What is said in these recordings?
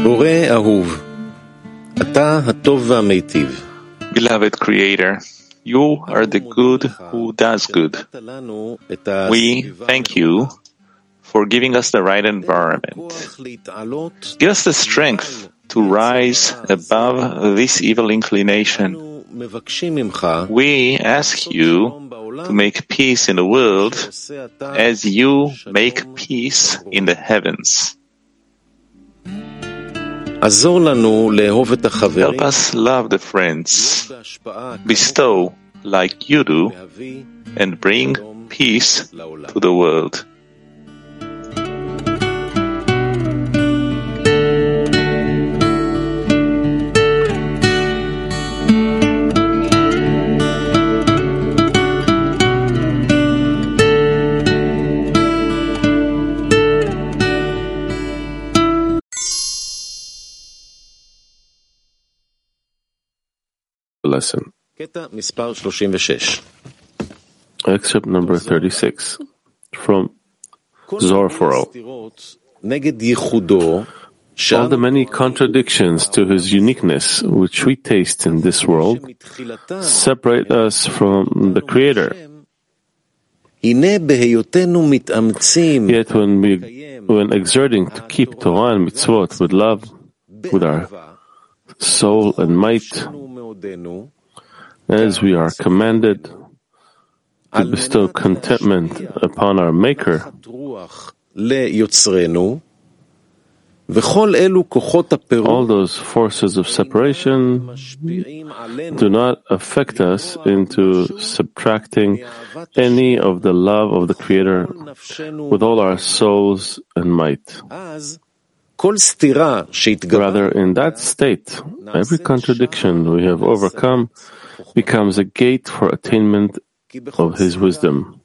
Beloved Creator, you are the good who does good. We thank you for giving us the right environment. Give us the strength to rise above this evil inclination. We ask you to make peace in the world as you make peace in the heavens. Help us love the friends, bestow like you do, and bring peace to the world. Lesson. Excerpt number 36 from Zohar for All. All the many contradictions to his uniqueness which we taste in this world separate us from the Creator. Yet when exerting to keep Torah and mitzvot with love, with our soul and might, as we are commanded to bestow contentment upon our Maker, all those forces of separation do not affect us into subtracting any of the love of the Creator with all our souls and might. Rather, in that state, every contradiction we have overcome becomes a gate for attainment of His wisdom.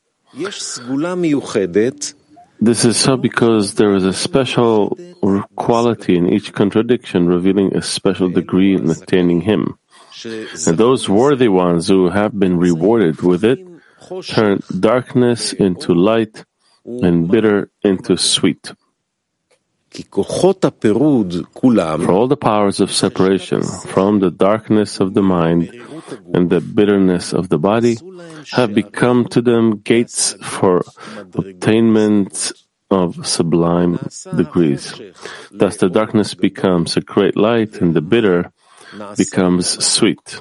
This is so because there is a special quality in each contradiction revealing a special degree in attaining Him. And those worthy ones who have been rewarded with it turn darkness into light and bitter into sweet. For all the powers of separation from the darkness of the mind and the bitterness of the body have become to them gates for obtainment of sublime degrees. Thus the darkness becomes a great light and the bitter becomes sweet.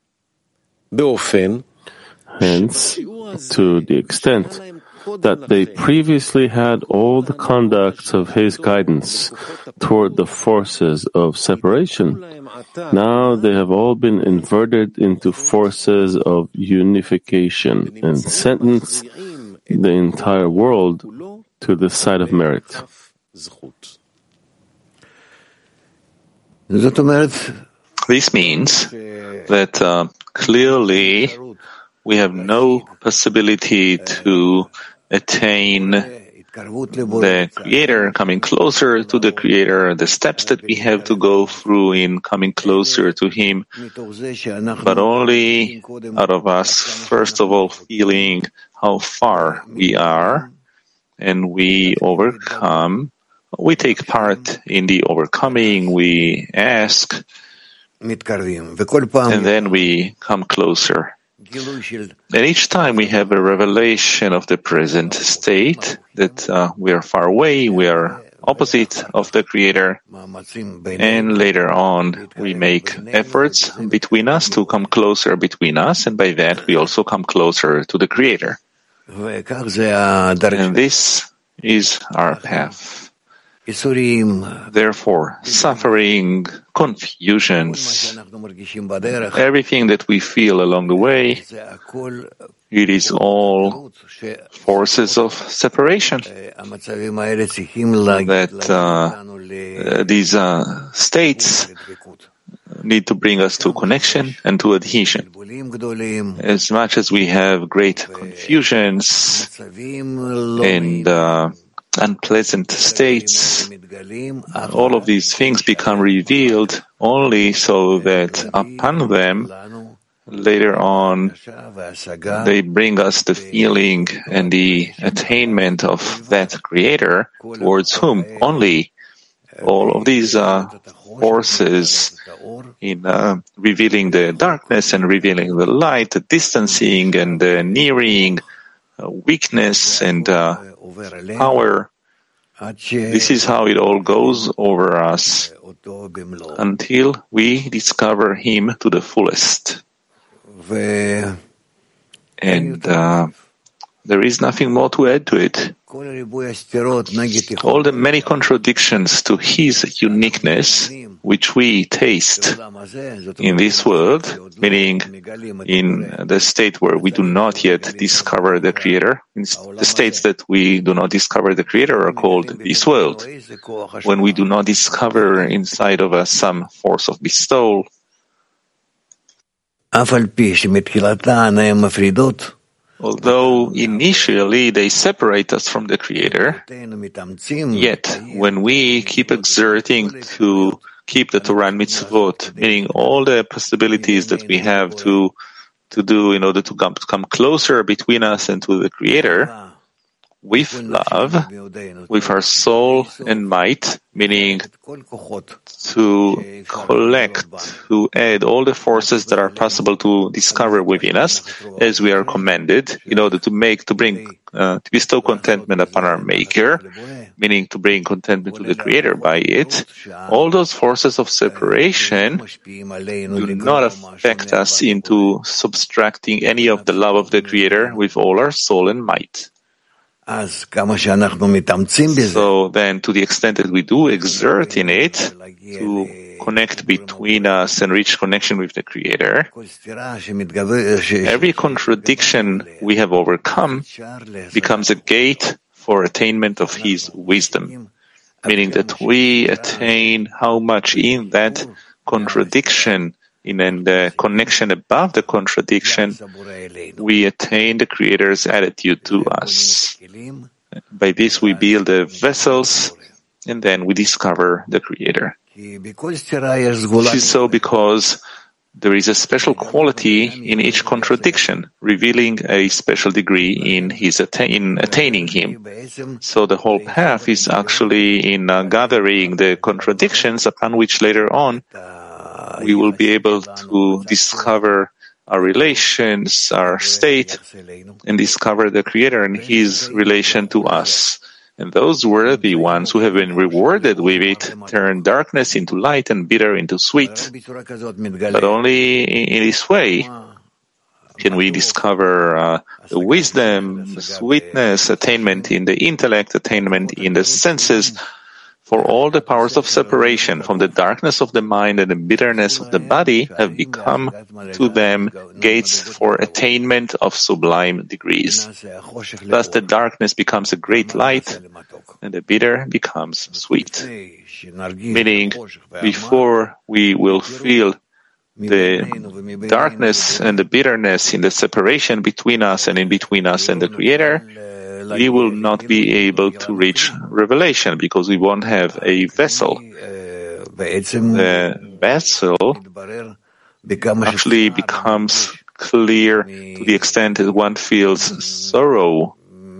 Hence, to the extent that they previously had all the conducts of His guidance toward the forces of separation, now they have all been inverted into forces of unification and sentence the entire world to the side of merit. This means that clearly we have no possibility to attain the Creator, coming closer to the Creator, the steps that we have to go through in coming closer to Him, but only out of us, first of all, feeling how far we are, and we overcome, we take part in the overcoming, we ask, and then we come closer. And each time we have a revelation of the present state, that we are far away, we are opposite of the Creator, and later on we make efforts between us to come closer between us, and by that we also come closer to the Creator. And this is our path. Therefore, suffering, confusions, everything that we feel along the way, it is all forces of separation that these states need to bring us to connection and to adhesion. As much as we have great confusions and unpleasant states, all of these things become revealed only so that upon them, later on, they bring us the feeling and the attainment of that Creator towards whom only All of these forces in revealing the darkness and revealing the light, the distancing and the nearing, weakness and power. This is how it all goes over us until we discover Him to the fullest. And there is nothing more to add to it. All the many contradictions to His uniqueness, which we taste in this world, meaning in the state where we do not yet discover the Creator, the states that we do not discover the Creator are called this world. When we do not discover inside of us some force of bestowal, although initially they separate us from the Creator, yet when we keep exerting to keep the Torah and mitzvot, meaning all the possibilities that we have to do in order to come closer between us and to the Creator, with love, with our soul and might, meaning to collect, to add all the forces that are possible to discover within us, as we are commanded, in order to bestow contentment upon our Maker, meaning to bring contentment to the Creator by it. All those forces of separation do not affect us into subtracting any of the love of the Creator with all our soul and might. So then, to the extent that we do exert in it to connect between us and reach connection with the Creator, every contradiction we have overcome becomes a gate for attainment of His wisdom, meaning that we attain how much in that contradiction, in the connection above the contradiction, we attain the Creator's attitude to us. By this we build the vessels, and then we discover the Creator. This is so because there is a special quality in each contradiction, revealing a special degree in attaining Him. So the whole path is actually in gathering the contradictions upon which later on we will be able to discover our relations, our state, and discover the Creator and His relation to us. And those worthy ones who have been rewarded with it turn darkness into light and bitter into sweet. But only in this way can we discover the wisdom, the sweetness, attainment in the intellect, attainment in the senses, for all the powers of separation from the darkness of the mind and the bitterness of the body have become to them gates for attainment of sublime degrees. Thus the darkness becomes a great light and the bitter becomes sweet. Meaning, before we will feel the darkness and the bitterness in the separation between us and in between us and the Creator, we will not be able to reach revelation because we won't have a vessel. The vessel actually becomes clear to the extent that one feels sorrow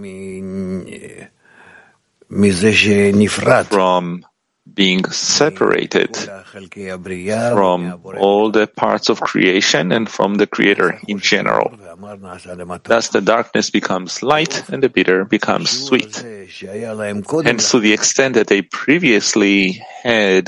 from being separated from all the parts of creation and from the Creator in general. Thus the darkness becomes light and the bitter becomes sweet. Hence, to the extent that they previously had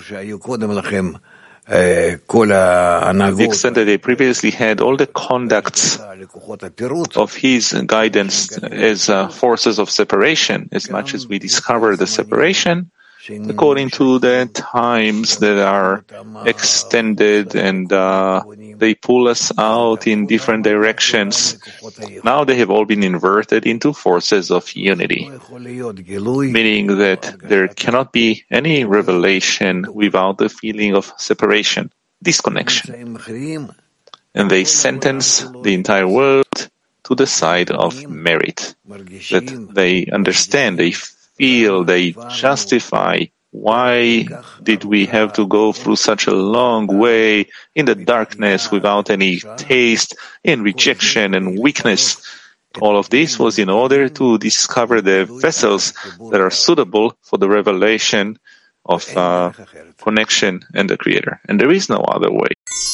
all the conducts of His guidance as forces of separation, as much as we discover the separation, according to the times that are extended and they pull us out in different directions. Now they have all been inverted into forces of unity, meaning that there cannot be any revelation without the feeling of separation, disconnection. And they sentence the entire world to the side of merit, that they understand, they feel, they justify, why did we have to go through such a long way in the darkness without any taste, in rejection and weakness? All of this was in order to discover the vessels that are suitable for the revelation of connection and the Creator. And there is no other way.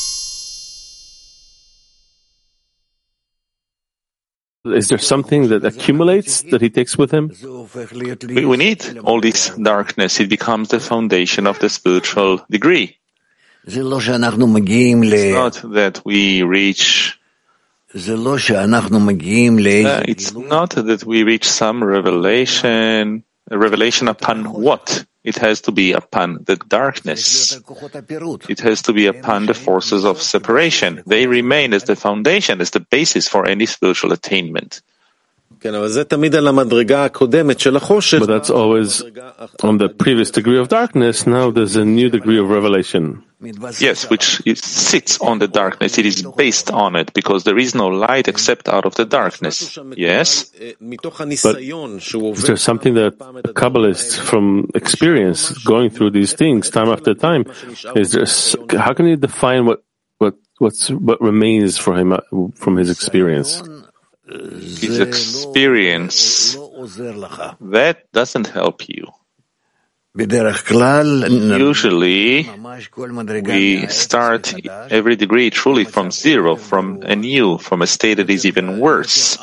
Is there something that accumulates that he takes with him? We need all this darkness. It becomes the foundation of the spiritual degree. It's not that we reach it's not that we reach some revelation. A revelation upon what? It has to be upon the darkness. It has to be upon the forces of separation. They remain as the foundation, as the basis for any spiritual attainment. But that's always on the previous degree of darkness. Now there's a new degree of revelation. Yes, which sits on the darkness. It is based on it, because there is no light except out of the darkness. Yes? But is there something that a Kabbalist from experience, going through these things time after time, how can you define what remains for him from his experience? His experience, that doesn't help you. Usually, we start every degree truly from zero, from anew, from a state that is even worse.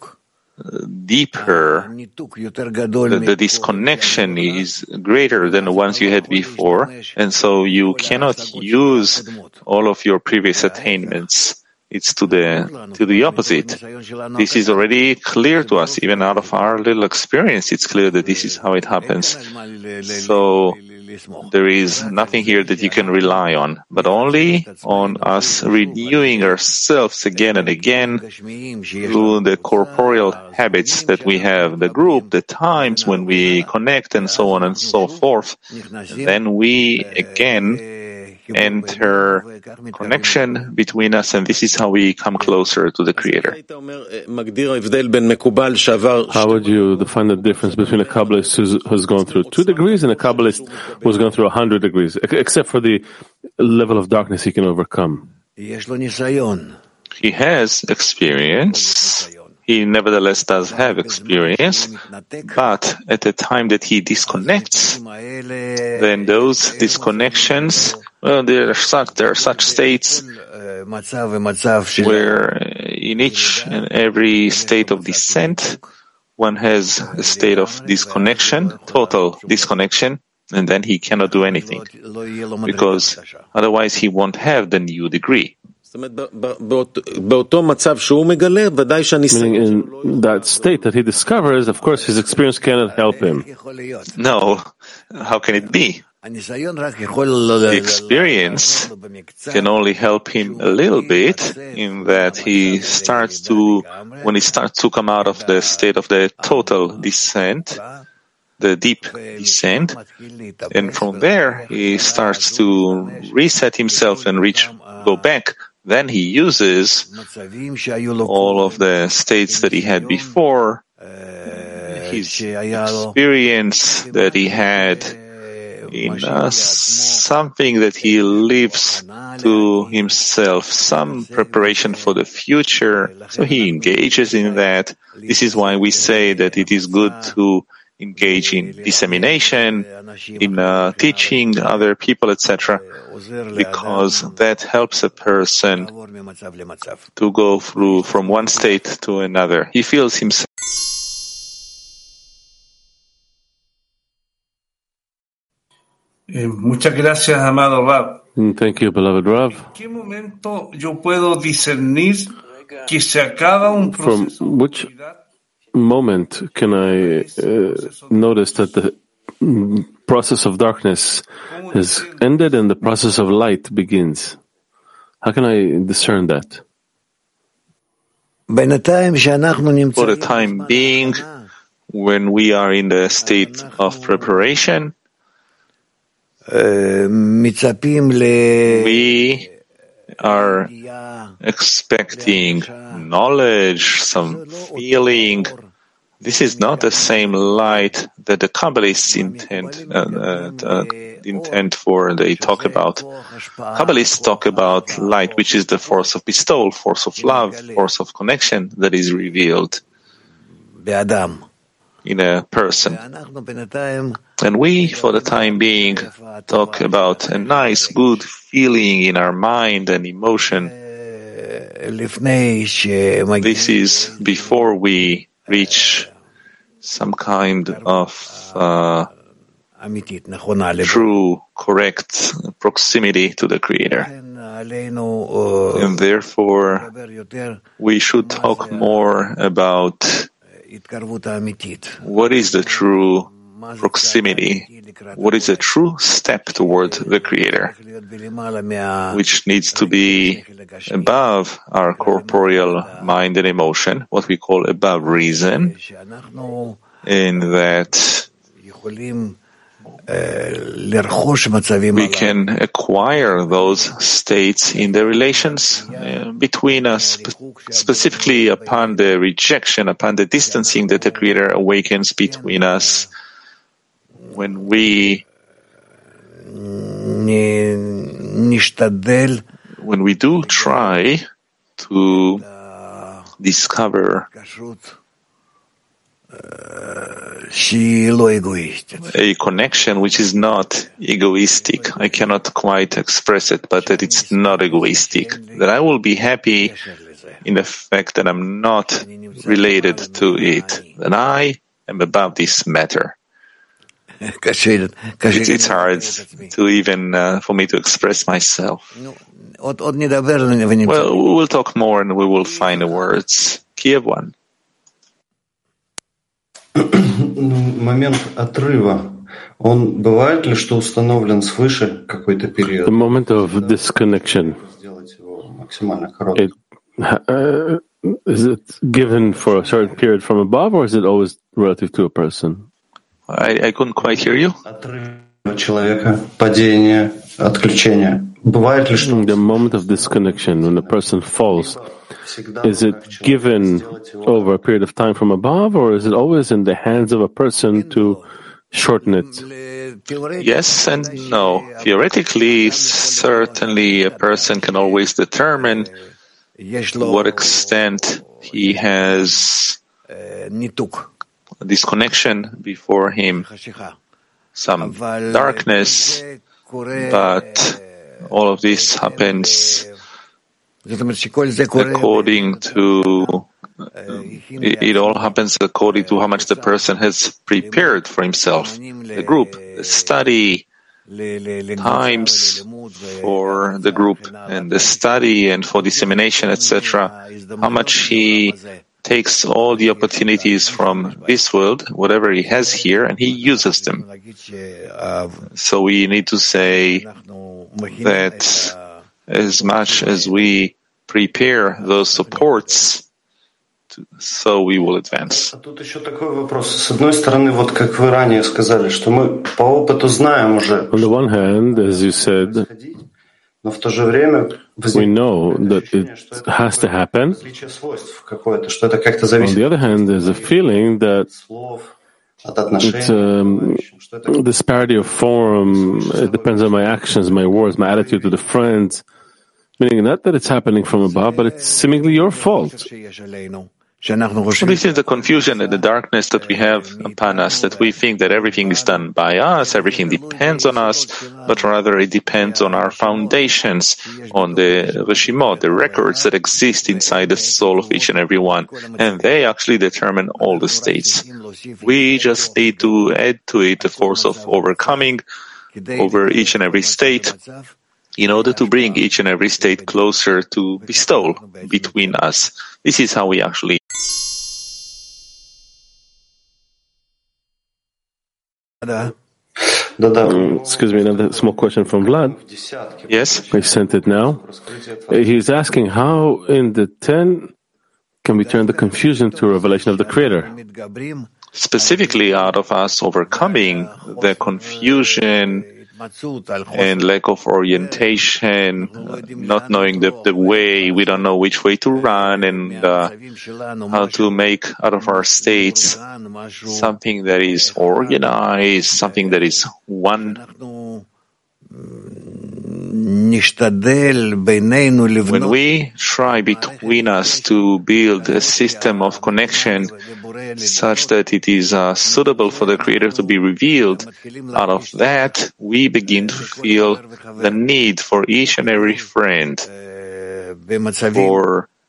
Deeper, the disconnection is greater than the ones you had before, and so you cannot use all of your previous attainments. It's to the opposite. This is already clear to us, even out of our little experience. It's clear that this is how it happens. So there is nothing here that you can rely on, but only on us renewing ourselves again and again through the corporeal habits that we have, the group, the times when we connect, and so on and so forth. Then we again enter connection between us, and this is how we come closer to the Creator. How would you define the difference between a Kabbalist who's gone through 2 degrees and a Kabbalist who's gone through 100 degrees, except for the level of darkness he can overcome? He has experience. He nevertheless does have experience, but at the time that he disconnects, then those disconnections, well, there are such states where in each and every state of descent, one has a state of disconnection, total disconnection, and then he cannot do anything, because otherwise he won't have the new degree. Meaning in that state that he discovers, of course, his experience cannot help him. No, how can it be? The experience can only help him a little bit, in that when he starts to come out of the state of the total descent, the deep descent, and from there he starts to reset himself and go back. Then he uses all of the states that he had before, his experience that he had in something that he lives to himself, some preparation for the future. So he engages in that. This is why we say that it is good to engage in dissemination, in teaching other people, etc., because that helps a person to go through from one state to another. He feels himself. Muchas gracias, amado Rav. Thank you, beloved Rav. ¿En qué momento yo puedo discernir que se acaba un proceso? From which moment can I notice that the process of darkness has ended and the process of light begins? How can I discern that? For the time being, when we are in the state of preparation, we are expecting knowledge, some feeling. This is not the same light that the Kabbalists intend for. They talk about. Kabbalists talk about light, which is the force of bestowal, force of love, force of connection that is revealed in a person. And we, for the time being, talk about a nice, good feeling in our mind and emotion. This is before we reach some kind of true, correct proximity to the Creator. And therefore, we should talk more about what is the true proximity, what is a true step toward the Creator, which needs to be above our corporeal mind and emotion, what we call above reason, in that we can acquire those states in the relations between us, specifically upon the rejection, upon the distancing that the Creator awakens between us. When we do try to discover a connection which is not egoistic. I cannot quite express it, but that it's not egoistic. That I will be happy in the fact that I'm not related to it. That I am above this matter. It's hard to even for me to express myself. Well, we will talk more and we will find the words. Kiev 1. Момент отрыва, он бывает ли, что установлен свыше какой-то период? The moment of disconnection, is it given for a certain period from above, or is it always relative to a person? I couldn't quite hear you. Человека, падение, отключение. Бывает ли, что the moment of disconnection, when a person falls, is it given over a period of time from above, or is it always in the hands of a person to shorten it? Yes and no. Theoretically, certainly a person can always determine to what extent he has a disconnection before him, some darkness, but all of this happens according to, it all happens according to how much the person has prepared for himself, the group, the study, times for the group and the study and for dissemination, etc., how much he takes all the opportunities from this world, whatever he has here, and he uses them. So we need to say that as much as we prepare those supports, so we will advance. Тут еще такой вопрос. С одной стороны, вот как вы ранее сказали, что мы по опыту знаем уже. On the one hand, as you said, но в то же время we know that it has to happen. Что это как-то зависит. On the other hand, there's a feeling that it's disparity of form. It depends on my actions, my words, my attitude to the friends. Meaning not that it's happening from above, but it's seemingly your fault. This is the confusion and the darkness that we have upon us, that we think that everything is done by us, everything depends on us, but rather it depends on our foundations, on the Reshimot, the records that exist inside the soul of each and every one, and they actually determine all the states. We just need to add to it the force of overcoming over each and every state, in order to bring each and every state closer to bestowal between us. This is how we actually. Excuse me, another small question from Vlad. Yes? I sent it now. He's asking how in the 10 can we turn the confusion to a revelation of the Creator? Specifically out of us overcoming the confusion and lack of orientation, not knowing the way, we don't know which way to run, and how to make out of our states something that is organized, something that is one. When we try between us to build a system of connection such that it is suitable for the Creator to be revealed, out of that we begin to feel the need for each and every friend, for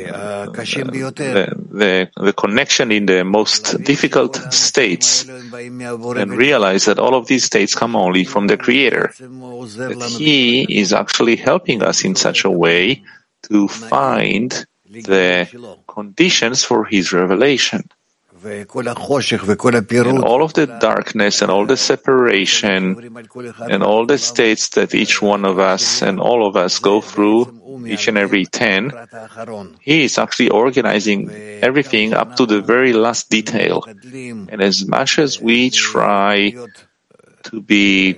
the connection in the most difficult states, and realize that all of these states come only from the Creator, that He is actually helping us in such a way to find the conditions for His revelation. And all of the darkness and all the separation and all the states that each one of us and all of us go through, each and every 10, He is actually organizing everything up to the very last detail. And as much as we try to be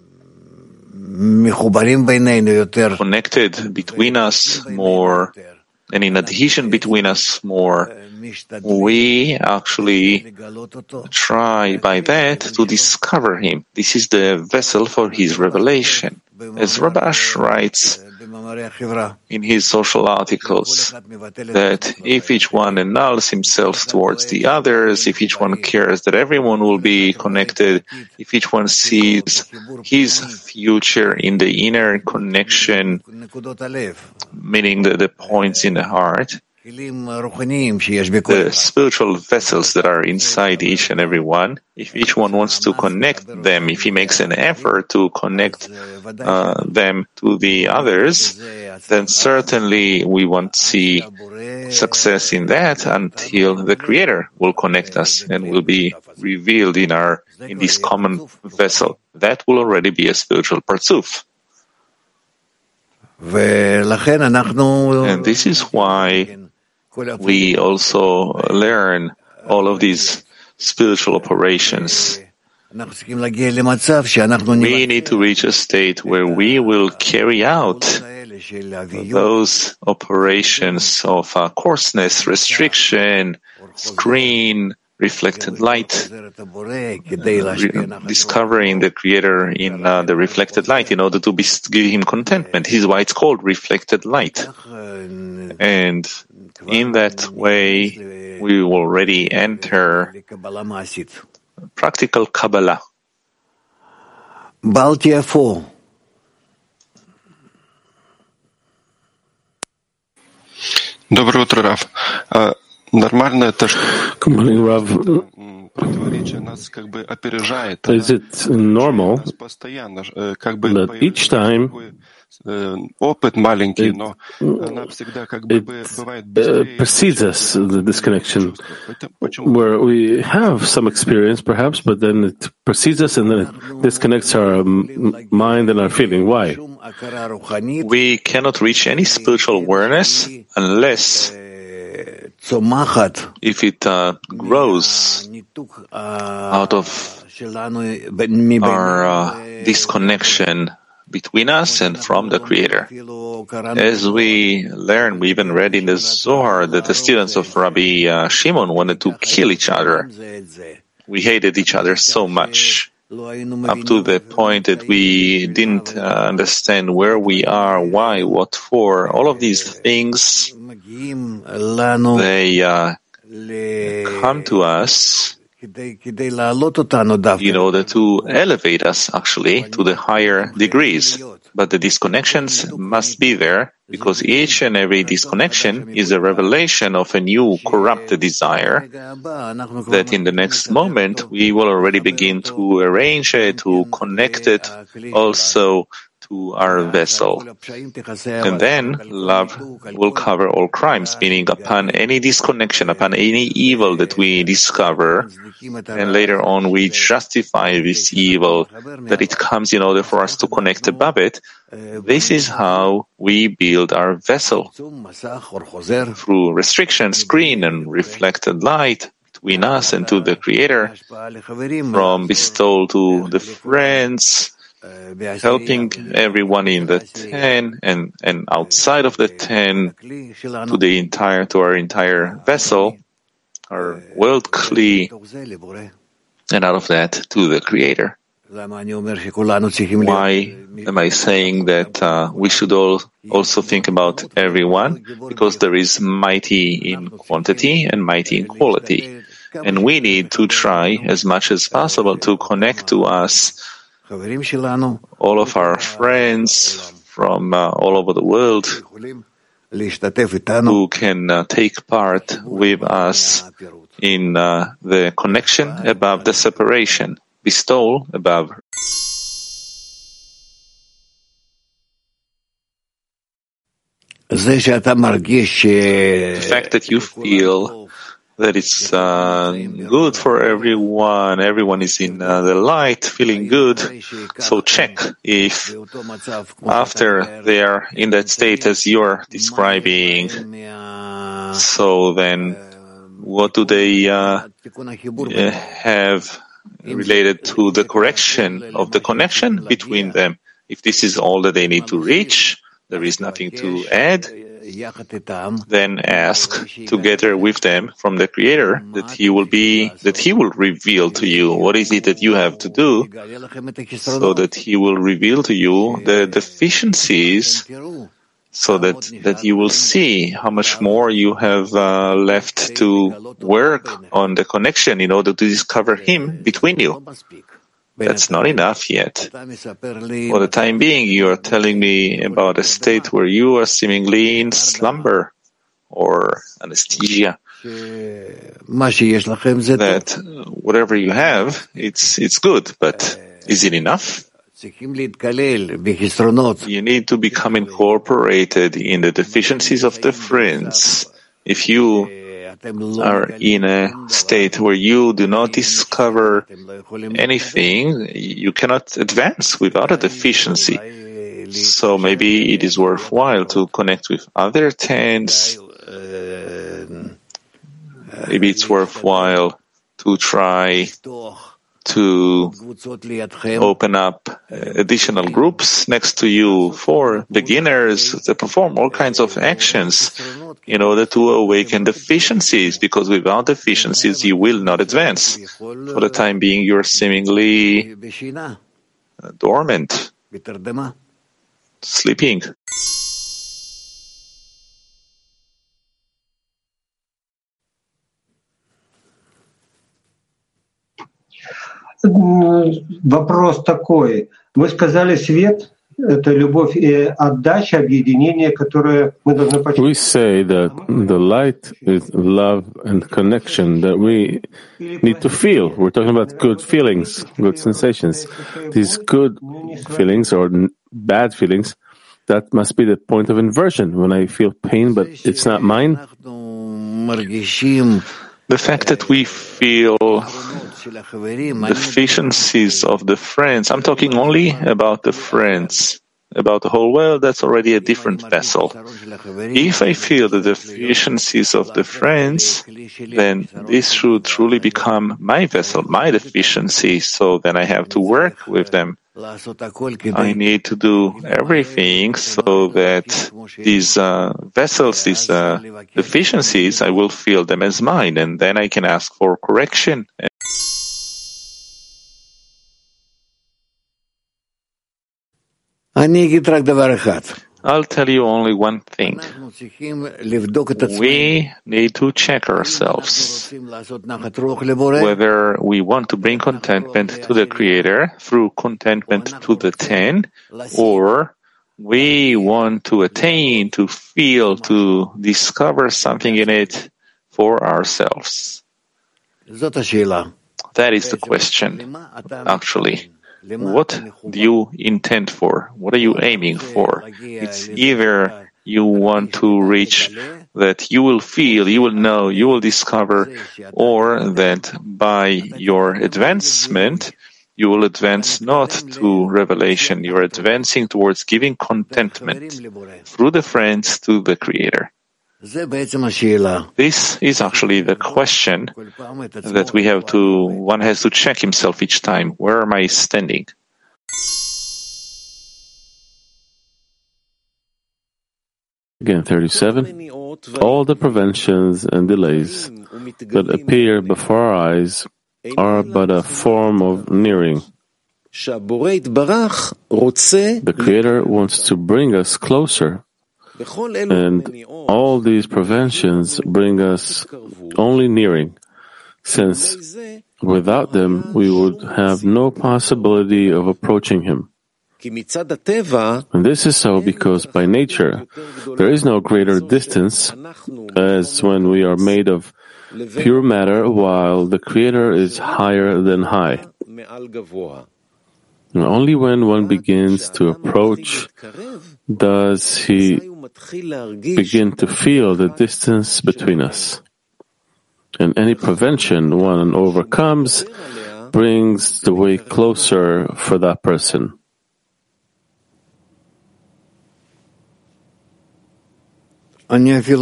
connected between us more and in adhesion between us more, we actually try by that to discover Him. This is the vessel for His revelation. As Rabash writes in his social articles, that if each one annuls himself towards the others, if each one cares that everyone will be connected, if each one sees his future in the inner connection, meaning the points in the heart, the spiritual vessels that are inside each and every one, if each one wants to connect them, if he makes an effort to connect them to the others, then certainly we won't see success in that until the Creator will connect us and will be revealed in this common vessel. That will already be a spiritual parzuf. And this is why we also learn all of these spiritual operations. We need to reach a state where we will carry out those operations of coarseness, restriction, screen, reflected light, discovering the Creator in the reflected light in order to give Him contentment. This is why it's called reflected light. And in that way, we will already enter practical Kabbalah. Baltia 4. Доброе утро, Рав. Нормально это, что противоречие нас как бы опережает. Is it normal Постоянно, как бы that each time опыт маленький, но она всегда как бы бывает precedes us, the disconnection, where we have some experience perhaps, but then it precedes us and then it disconnects our mind and our feeling. Why? We cannot reach any spiritual awareness unless if it grows out of our disconnection between us and from the Creator. As we learn, we even read in the Zohar that the students of Rabbi Shimon wanted to kill each other. We hated each other so much, up to the point that we didn't understand where we are, why, what for. All of these things, they come to us in order to elevate us, actually, to the higher degrees. But the disconnections must be there, because each and every disconnection is a revelation of a new corrupted desire that in the next moment we will already begin to arrange it, to connect it also to our vessel. And then love will cover all crimes, meaning upon any disconnection, upon any evil that we discover, and later on we justify this evil, that it comes in order for us to connect above it. This is how we build our vessel, through restriction, screen, and reflected light between us and to the Creator, from bestowal to the friends, helping everyone in the 10 and outside of the 10 to our entire vessel, our world kli, and out of that to the Creator. Why am I saying that we should all also think about everyone? Because there is mighty in quantity and mighty in quality. And we need to try as much as possible to connect to us all of our friends from all over the world who can take part with us in the connection above the separation, bestowal above. The fact that you feel that it's good for everyone is in the light, feeling good. So check if after they are in that state as you're describing, so then what do they have related to the correction of the connection between them? If this is all that they need to reach, there is nothing to add, then ask together with them from the Creator that He will reveal to you what is it that you have to do, so that He will reveal to you the deficiencies, so that you will see how much more you have left to work on the connection in order to discover Him between you. That's not enough yet. For the time being, you are telling me about a state where you are seemingly in slumber or anesthesia. That whatever you have, it's good, but is it enough? You need to become incorporated in the deficiencies of the friends. If you are in a state where you do not discover anything, you cannot advance without a deficiency. So maybe it is worthwhile to connect with other tens. Maybe it's worthwhile to try to open up additional groups next to you for beginners that perform all kinds of actions in order to awaken deficiencies, because without deficiencies you will not advance. For the time being, you're seemingly dormant, sleeping. Вопрос такой. Вы сказали, свет — это любовь и отдача, объединение, которое мы должны почувствовать. We say that the light is love and connection that we need to feel. We're talking about good feelings, good sensations. These good feelings or bad feelings, that must be the point of inversion. When I feel pain, but it's not mine. The fact that we feel deficiencies of the friends, I'm talking only about the friends. About the whole world, that's already a different vessel. If I feel the deficiencies of the friends, then this should truly become my vessel, my deficiency, so then I have to work with them. I need to do everything so that these vessels, these deficiencies, I will feel them as mine, and then I can ask for correction. I'll tell you only one thing. We need to check ourselves whether we want to bring contentment to the Creator through contentment to the ten, or we want to attain, to feel, to discover something in it for ourselves. That is the question, actually. What do you intend for? What are you aiming for? It's either you want to reach that you will feel, you will know, you will discover, or that by your advancement, you will advance not to revelation. You are advancing towards giving contentment through the friends to the Creator. This is actually the question that one has to check himself each time. Where am I standing? Again, 37. All the preventions and delays that appear before our eyes are but a form of nearing. The Creator wants to bring us closer, and all these preventions bring us only nearing, since without them we would have no possibility of approaching Him. And this is so because by nature there is no greater distance as when we are made of pure matter while the Creator is higher than high. And only when one begins to approach does he begin to feel the distance between us. And any prevention one overcomes brings the way closer for that person. I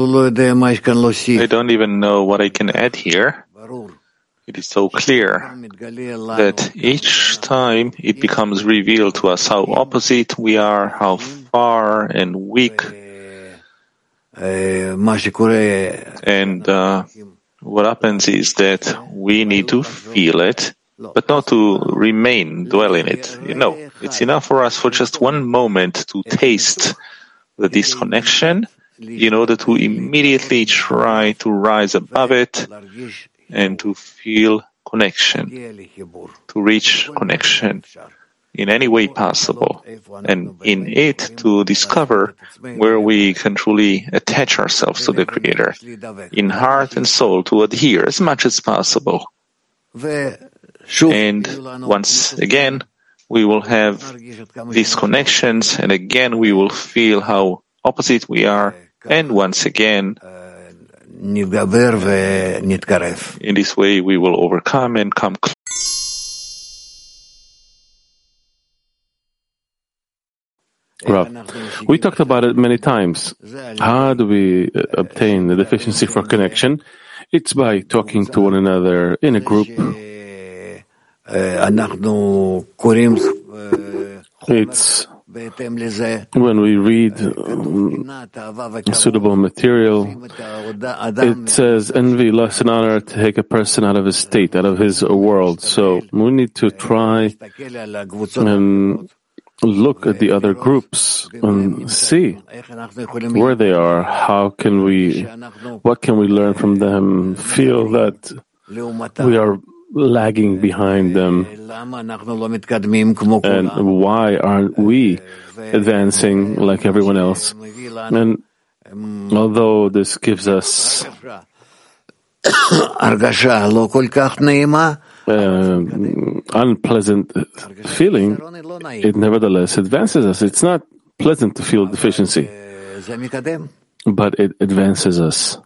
don't even know what I can add here. It is so clear that each time it becomes revealed to us how opposite we are, how far and weak. And what happens is that we need to feel it, but not to dwell in it. It's enough for us for just one moment to taste the disconnection in order to immediately try to rise above it and to feel connection, to reach connection in any way possible, and in it to discover where we can truly attach ourselves to the Creator, in heart and soul to adhere as much as possible. And once again, we will have these connections, and again we will feel how opposite we are, and once again, in this way we will overcome and come close. Rav, we talked about it many times. How do we obtain the deficiency for connection? It's by talking to one another in a group. It's when we read suitable material. It says envy, lust, and honor take a person out of his state, out of his world. So we need to try and look at the other groups and see where they are. What can we learn from them? Feel that we are lagging behind them, and why aren't we advancing like everyone else? And although this gives us unpleasant feeling, it nevertheless advances us. It's not pleasant to feel deficiency, but it advances us.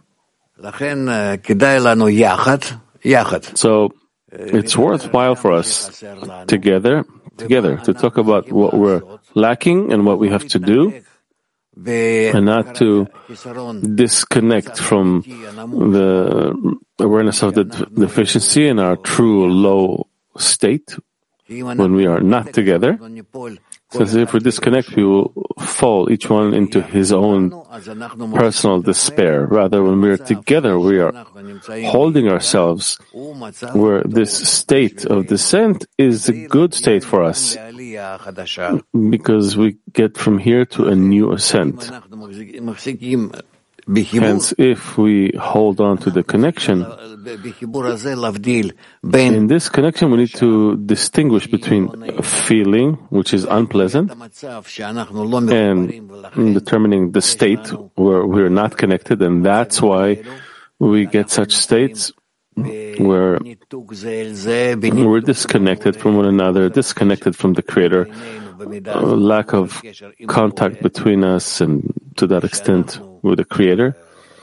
So it's worthwhile for us together to talk about what we're lacking and what we have to do, and not to disconnect from the awareness of the deficiency in our true low state when we are not together. Because if we disconnect, we will fall, each one into his own personal despair. Rather, when we are together, we are holding ourselves where this state of descent is a good state for us, because we get from here to a new ascent. Hence, if we hold on to the connection, in this connection we need to distinguish between a feeling, which is unpleasant, and determining the state where we're not connected, and that's why we get such states where we're disconnected from one another, disconnected from the Creator, lack of contact between us, and to that extent with the Creator.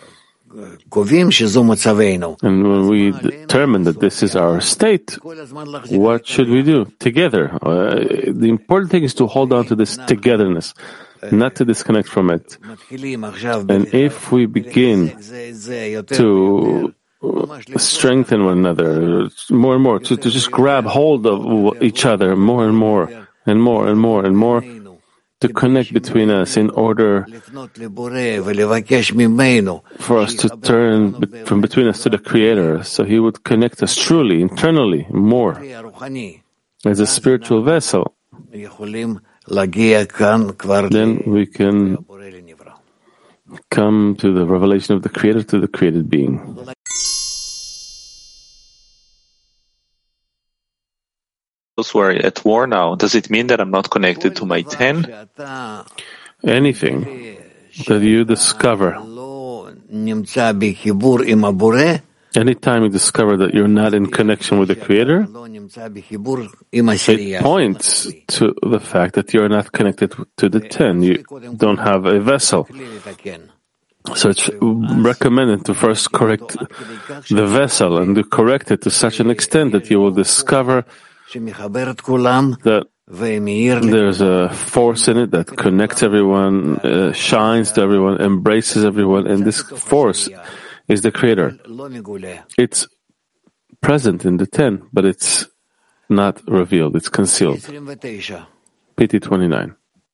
And when we determine that this is our state, what should we do? Together. The important thing is to hold on to this togetherness, not to disconnect from it. And if we begin to strengthen one another more and more, to just grab hold of each other more and more, and more and more and more, to connect between us in order for us to turn from between us to the Creator, so He would connect us truly, internally, more. as a spiritual vessel, then we can come to the revelation of the Creator, to the created being. Those who are at war now, does it mean that I'm not connected to my 10? Anything that you discover, anytime you discover that you're not in connection with the Creator, it points to the fact that you're not connected to the 10. You don't have a vessel. So it's recommended to first correct the vessel and to correct it to such an extent that you will discover that there's a force in it that connects everyone, shines to everyone, embraces everyone, and this force is the Creator. It's present in the 10, but it's not revealed, it's concealed. PT 29.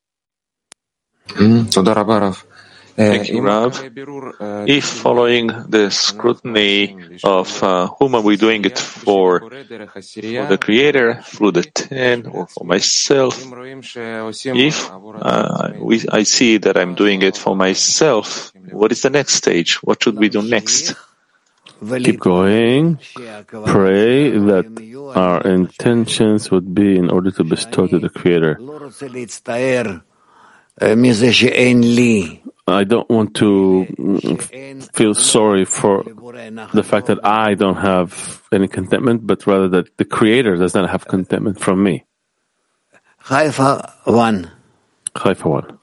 Thank you, Rav. If following the scrutiny of whom are we doing it for the Creator, through the 10, or for myself, if I see that I'm doing it for myself, what is the next stage? What should we do next? Keep going. Pray that our intentions would be in order to bestow to the Creator. I don't want to feel sorry for the fact that I don't have any contentment, but rather that the Creator does not have contentment from me. Haifa 1. Haifa 1.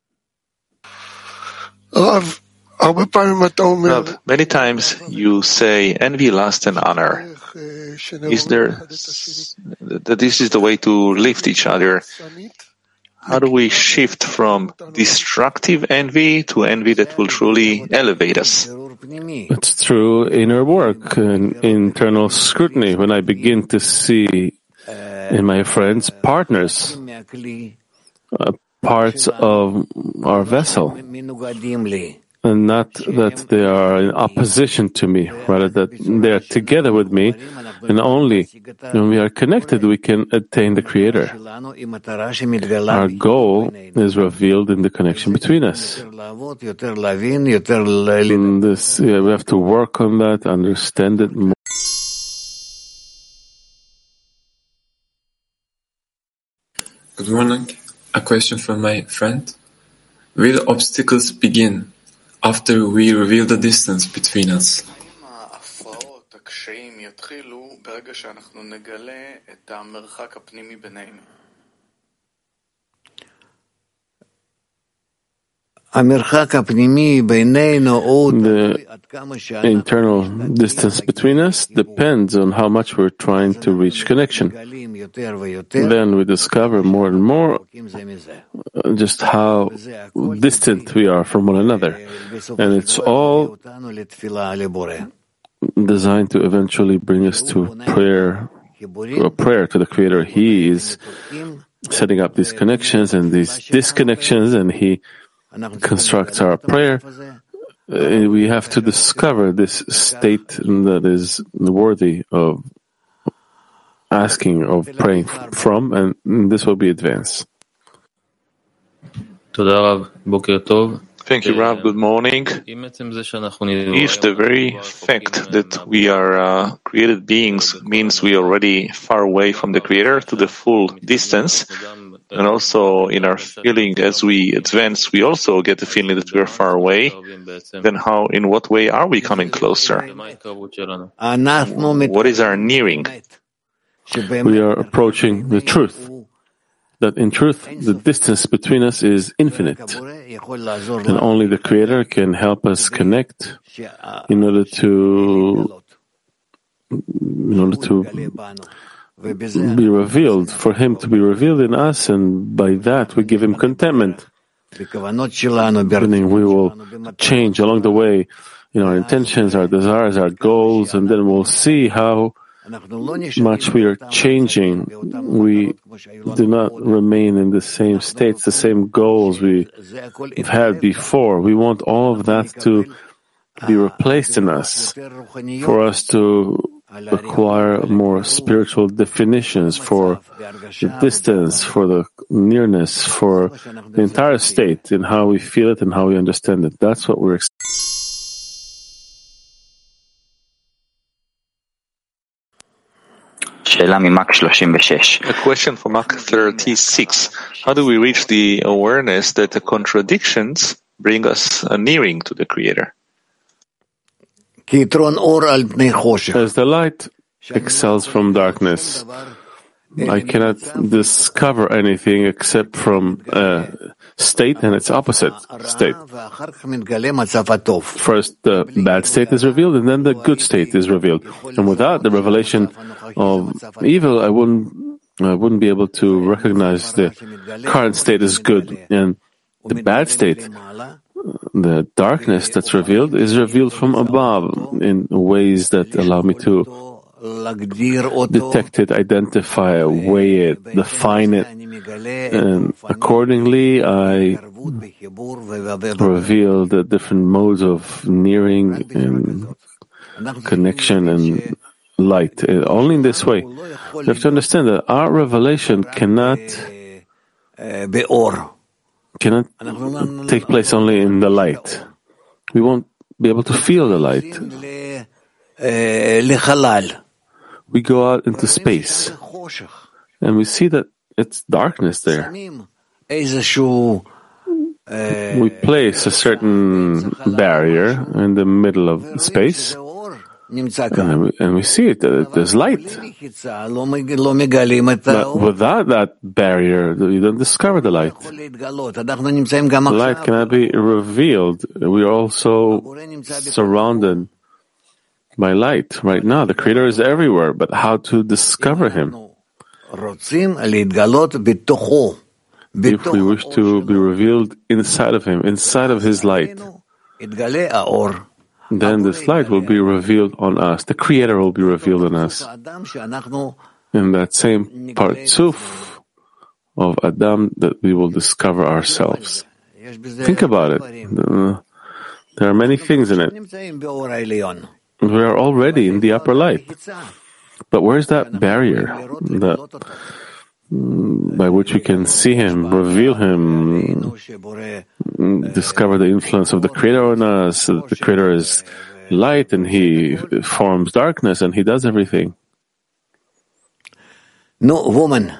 Rav, many times you say envy, lust, and honor. Is there that this is the way to lift each other? How do we shift from destructive envy to envy that will truly elevate us? It's through inner work and internal scrutiny. When I begin to see in my friends partners, parts of our vessel, and not that they are in opposition to me, rather that they are together with me, and only when we are connected we can attain the Creator. Our goal is revealed in the connection between us. In this, we have to work on that, understand it more. Good morning. A question from my friend. Will obstacles begin after we reveal the distance between us? The internal distance between us depends on how much we're trying to reach connection. Then we discover more and more just how distant we are from one another. And it's all designed to eventually bring us to prayer to the Creator. He is setting up these connections and these disconnections, and He constructs our prayer. We have to discover this state that is worthy of asking, of praying from, and this will be advanced. Thank you, Rav. Good morning. If the very fact that we are created beings means we are already far away from the Creator to the full distance, and also in our feeling as we advance, we also get the feeling that we are far away, then in what way are we coming closer? What is our nearing? We are approaching the truth. That in truth, the distance between us is infinite. And only the Creator can help us connect in order to be revealed, for Him to be revealed in us, and by that we give Him contentment. Meaning we will change along the way in our intentions, our desires, our goals, and then we'll see how much we are changing. We do not remain in the same states, the same goals we've had before. We want all of that to be replaced in us, for us to acquire more spiritual definitions for the distance, for the nearness, for the entire state, and how we feel it and how we understand it. That's what we're A question from Mach 36. How do we reach the awareness that the contradictions bring us nearing to the Creator? As the light excels from darkness, I cannot discover anything except from a state and its opposite state. First, the bad state is revealed, and then the good state is revealed. And without the revelation of evil, I wouldn't be able to recognize the current state as good. And the bad state, the darkness that's revealed, is revealed from above in ways that allow me to detect it, identify it, weigh it, define it, and accordingly I reveal the different modes of nearing and connection and light. Only in this way. You have to understand that our revelation cannot take place only in the light. We won't be able to feel the light. We go out into space and we see that it's darkness there. We place a certain barrier in the middle of space and we see it, there's light. But without that barrier, you don't discover the light. The light cannot be revealed. We are also surrounded by light. Right now, the Creator is everywhere, but how to discover Him? If we wish to be revealed inside of Him, inside of His light, then this light will be revealed on us. The Creator will be revealed on us. In that same Partzuf of Adam that we will discover ourselves. Think about it. There are many things in it. We are already in the upper light. But where's that barrier by which we can see Him, reveal Him, discover the influence of the Creator on us? The Creator is light and He forms darkness and He does everything. No, woman.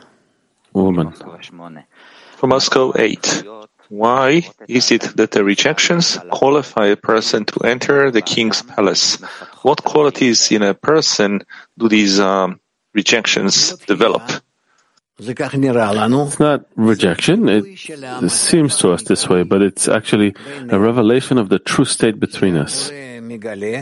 From Moscow 8. Why is it that the rejections qualify a person to enter the king's palace? What qualities in a person do these rejections develop? It's not rejection. It seems to us this way, but it's actually a revelation of the true state between us. And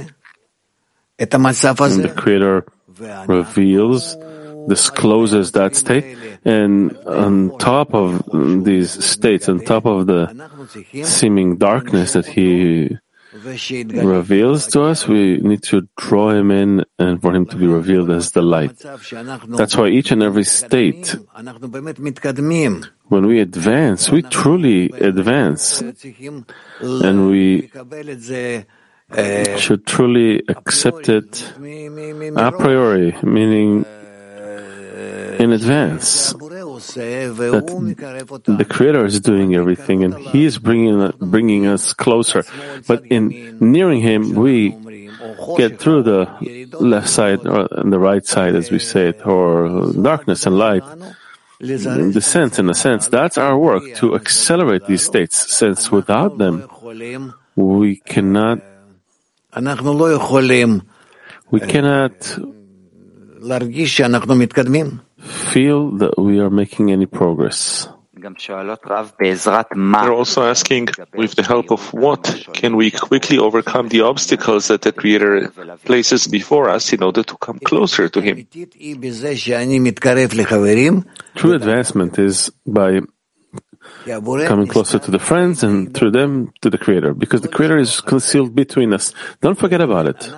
the Creator reveals, discloses that state, and on top of these states, on top of the seeming darkness that He reveals to us, we need to draw Him in and for Him to be revealed as the light. That's why each and every state, when we advance, we truly advance, and we should truly accept it a priori, meaning in advance, that the Creator is doing everything and He is bringing us closer. But in nearing Him, we get through the left side or the right side, as we say it, or darkness and light. Descent, in a sense, that's our work, to accelerate these states, since without them, we cannot feel that we are making any progress. They're also asking, with the help of what can we quickly overcome the obstacles that the Creator places before us in order to come closer to Him? True advancement is by coming closer to the friends and through them to the Creator, because the Creator is concealed between us. Don't forget about it.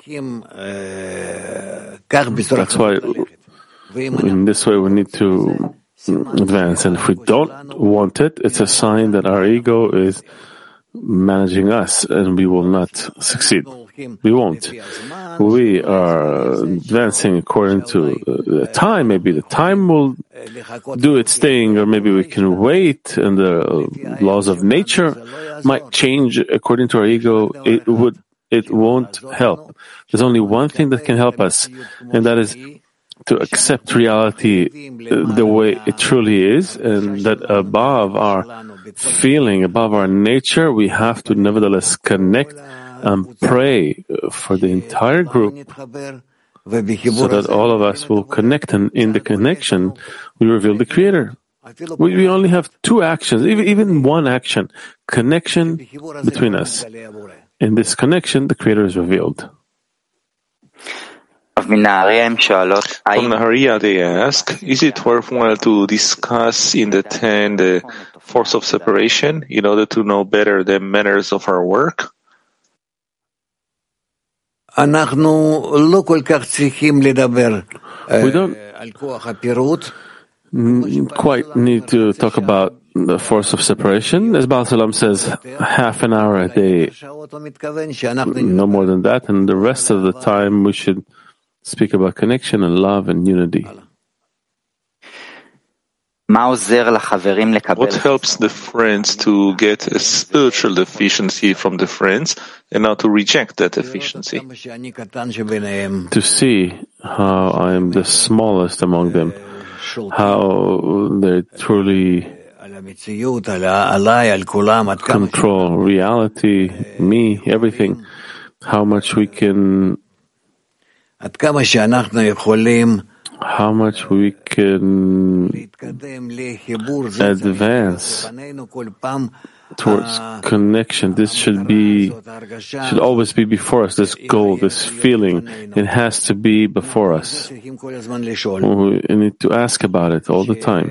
That's why in this way we need to advance, and if we don't want it, it's a sign that our ego is managing us and we will not succeed. We won't. We are advancing according to the time. Maybe the time will do its thing, or maybe we can wait, and the laws of nature might change according to our ego. It won't help. There's only one thing that can help us, and that is to accept reality the way it truly is, and that above our feeling, above our nature, we have to nevertheless connect and pray for the entire group so that all of us will connect, and in the connection, we reveal the Creator. We only have two actions, even one action, connection between us. In this connection, the Creator is revealed. From Nahariya, they ask, is it worthwhile to discuss in the 10 the force of separation in order to know better the manners of our work? We don't quite need to talk about the force of separation. As Baal Salam says, half an hour a day, no more than that, and the rest of the time we should speak about connection and love and unity. What helps the friends to get a spiritual deficiency from the friends and not to reject that deficiency? To see how I am the smallest among them, how they truly control reality, me, everything, how much we can advance towards connection. This should always be before us, this goal, this feeling. It has to be before us. We need to ask about it all the time.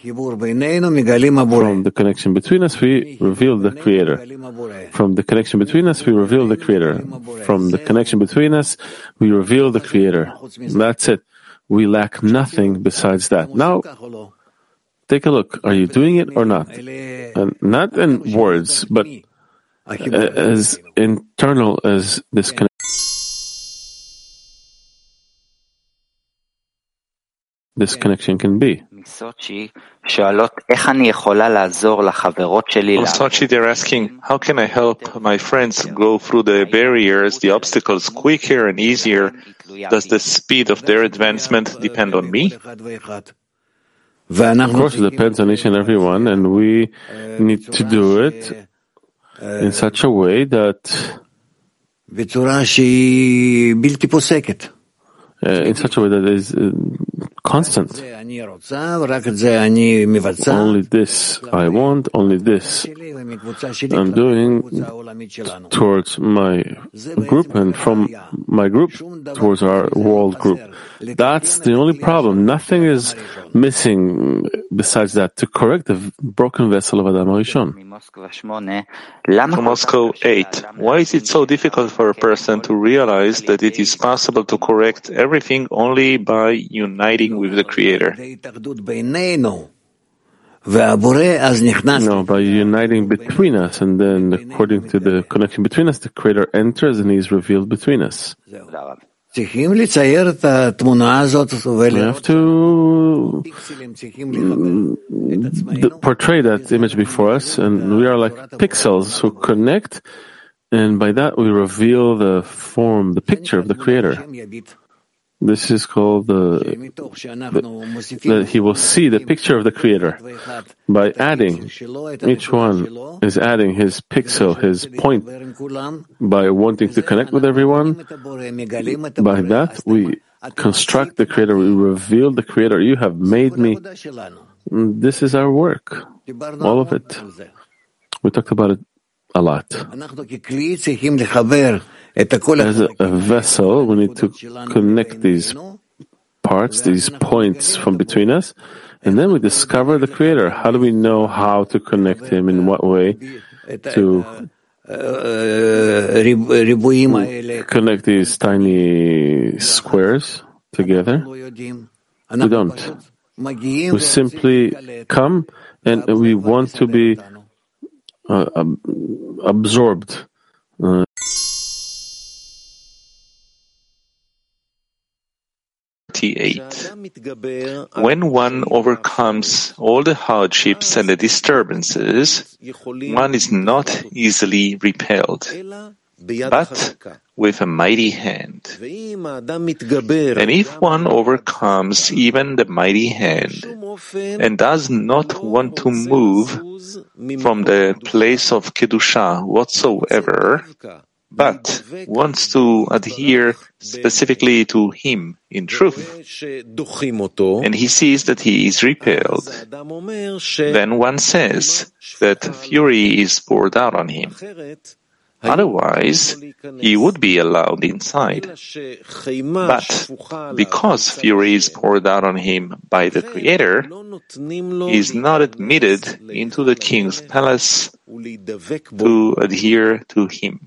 From the connection between us, we reveal the Creator. From the connection between us, we reveal the Creator. From the connection between us, we reveal the Creator. That's it. We lack nothing besides that. Now, take a look. Are you doing it or not? And not in words, but as internal as this connection can be. From Sochi, they're asking, how can I help my friends go through the barriers, the obstacles quicker and easier? Does the speed of their advancement depend on me? Of course, it depends on each and every one, and we need to do it in such a way that is constant. Only this I want, only this I'm doing towards my group, and from my group towards our world group. That's the only problem. Nothing is missing besides that to correct the broken vessel of Adam HaRishon. From Moscow 8, why is it so difficult for a person to realize that it is possible to correct everything only by uniting with the Creator? No, by uniting between us, and then according to the connection between us, the Creator enters and He is revealed between us. We have to portray that image before us, and we are like pixels who connect, and by that we reveal the form, the picture of the Creator. This is called that He will see the picture of the Creator. By adding, each one is adding his pixel, his point, by wanting to connect with everyone. By that, we construct the Creator, we reveal the Creator. You have made me. This is our work, all of it. We talked about it a lot. As a vessel, we need to connect these parts, these points from between us, and then we discover the Creator. How do we know how to connect Him? In what way to connect these tiny squares together? We don't. We simply come and we want to be absorbed. 48. When one overcomes all the hardships and the disturbances, one is not easily repelled, but with a mighty hand. And if one overcomes even the mighty hand and does not want to move from the place of Kedusha whatsoever, but wants to adhere specifically to him in truth, and he sees that he is repelled, then one says that fury is poured out on him. Otherwise, he would be allowed inside. But because fury is poured out on him by the Creator, he is not admitted into the king's palace to adhere to him.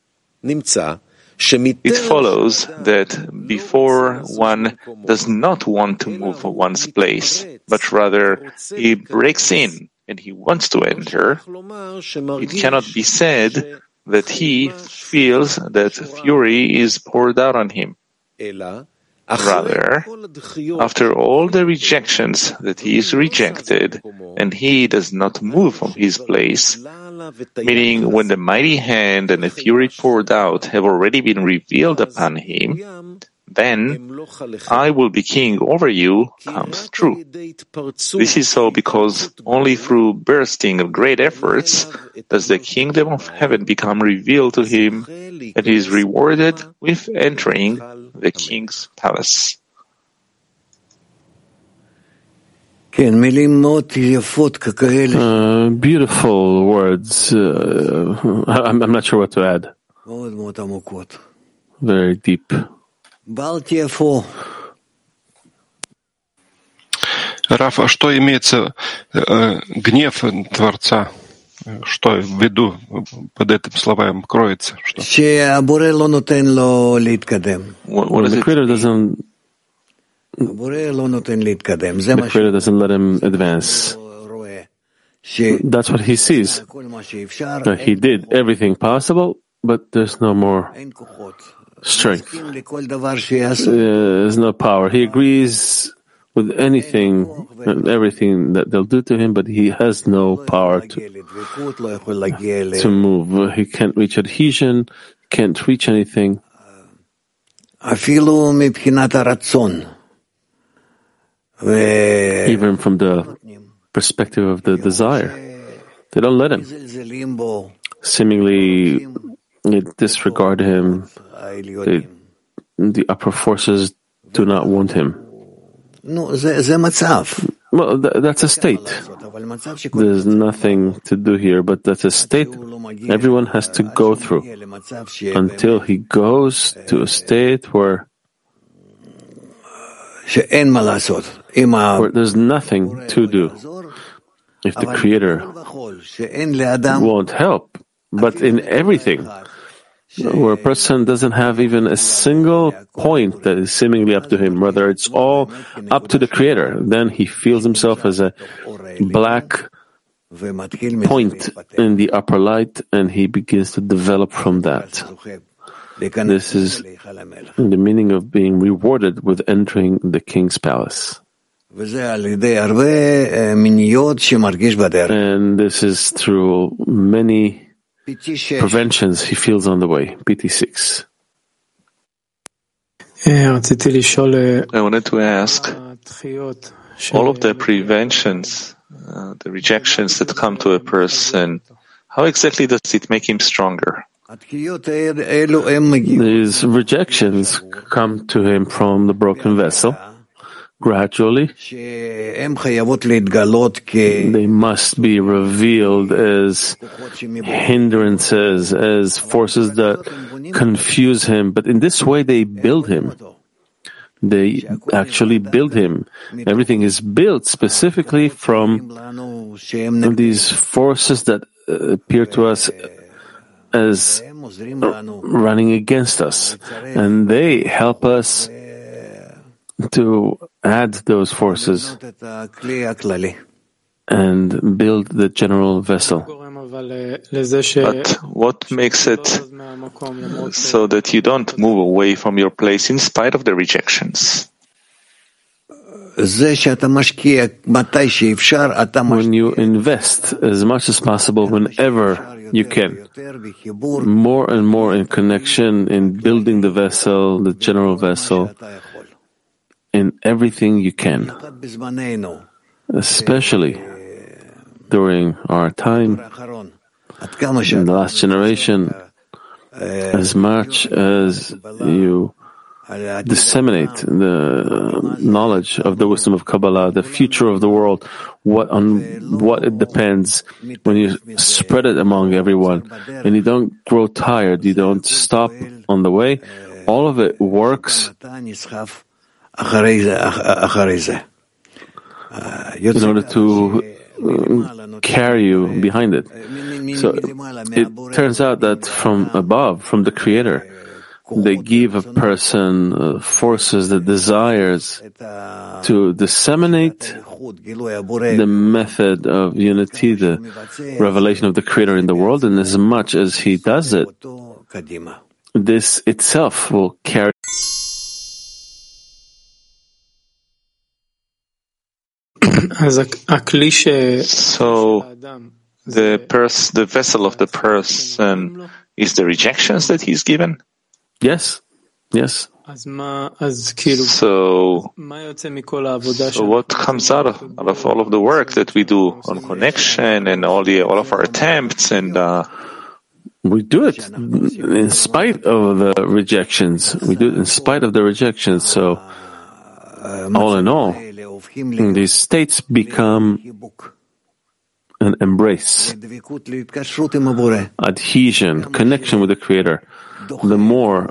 It follows that before one does not want to move from one's place, but rather he breaks in and he wants to enter, it cannot be said that he feels that fury is poured out on him. Rather, after all the rejections that he is rejected and he does not move from his place, meaning when the mighty hand and the fury poured out have already been revealed upon him, then I will be king over you comes true. This is so because only through bursting of great efforts does the kingdom of heaven become revealed to him, and he is rewarded with entering the king's palace. Beautiful words. I'm not sure what to add. Very deep. Раф, а что имеется гнев Творца? Что в виду под этим словами кроется? Что? When the Creator doesn't let him advance. That's what he sees. He did everything possible, but there's no more strength. There's no power. He agrees with anything and everything that they'll do to him, but he has no power to move. He can't reach adhesion, can't reach anything. Even from the perspective of the desire, they don't let him. Seemingly, they disregard him. The upper forces do not want him. Well, that's a state. There's nothing to do here, but that's a state everyone has to go through until he goes to a state where there's nothing to do. If the Creator won't help, but in everything, where a person doesn't have even a single point that is seemingly up to him, whether it's all up to the Creator, then he feels himself as a black point in the upper light, and he begins to develop from that. This is the meaning of being rewarded with entering the king's palace. And this is through many preventions he feels on the way. PT6. I wanted to ask, all of the preventions, the rejections that come to a person, how exactly does it make him stronger? These rejections come to him from the broken vessel. Gradually, they must be revealed as hindrances, as forces that confuse him. But in this way, they build him. They actually build him. Everything is built specifically from these forces that appear to us as running against us. And they help us to add those forces and build the general vessel. But what makes it so that you don't move away from your place in spite of the rejections? When you invest as much as possible whenever you can, more and more in connection, in building the vessel, the general vessel, in everything you can, especially during our time, in the last generation, as much as you disseminate the knowledge of the wisdom of Kabbalah, the future of the world, on what it depends, when you spread it among everyone, and you don't grow tired, you don't stop on the way, all of it works in order to carry you behind it. So it turns out that from above, from the Creator, they give a person forces, the desires to disseminate the method of unity, the revelation of the Creator in the world, and as much as he does it, this itself will carry. So the vessel of the person is the rejections that he's given? Yes. So what comes out of all of the work that we do on connection and all of our attempts, and we do it in spite of the rejections. So all in all, these states become an embrace, adhesion, connection with the Creator. The more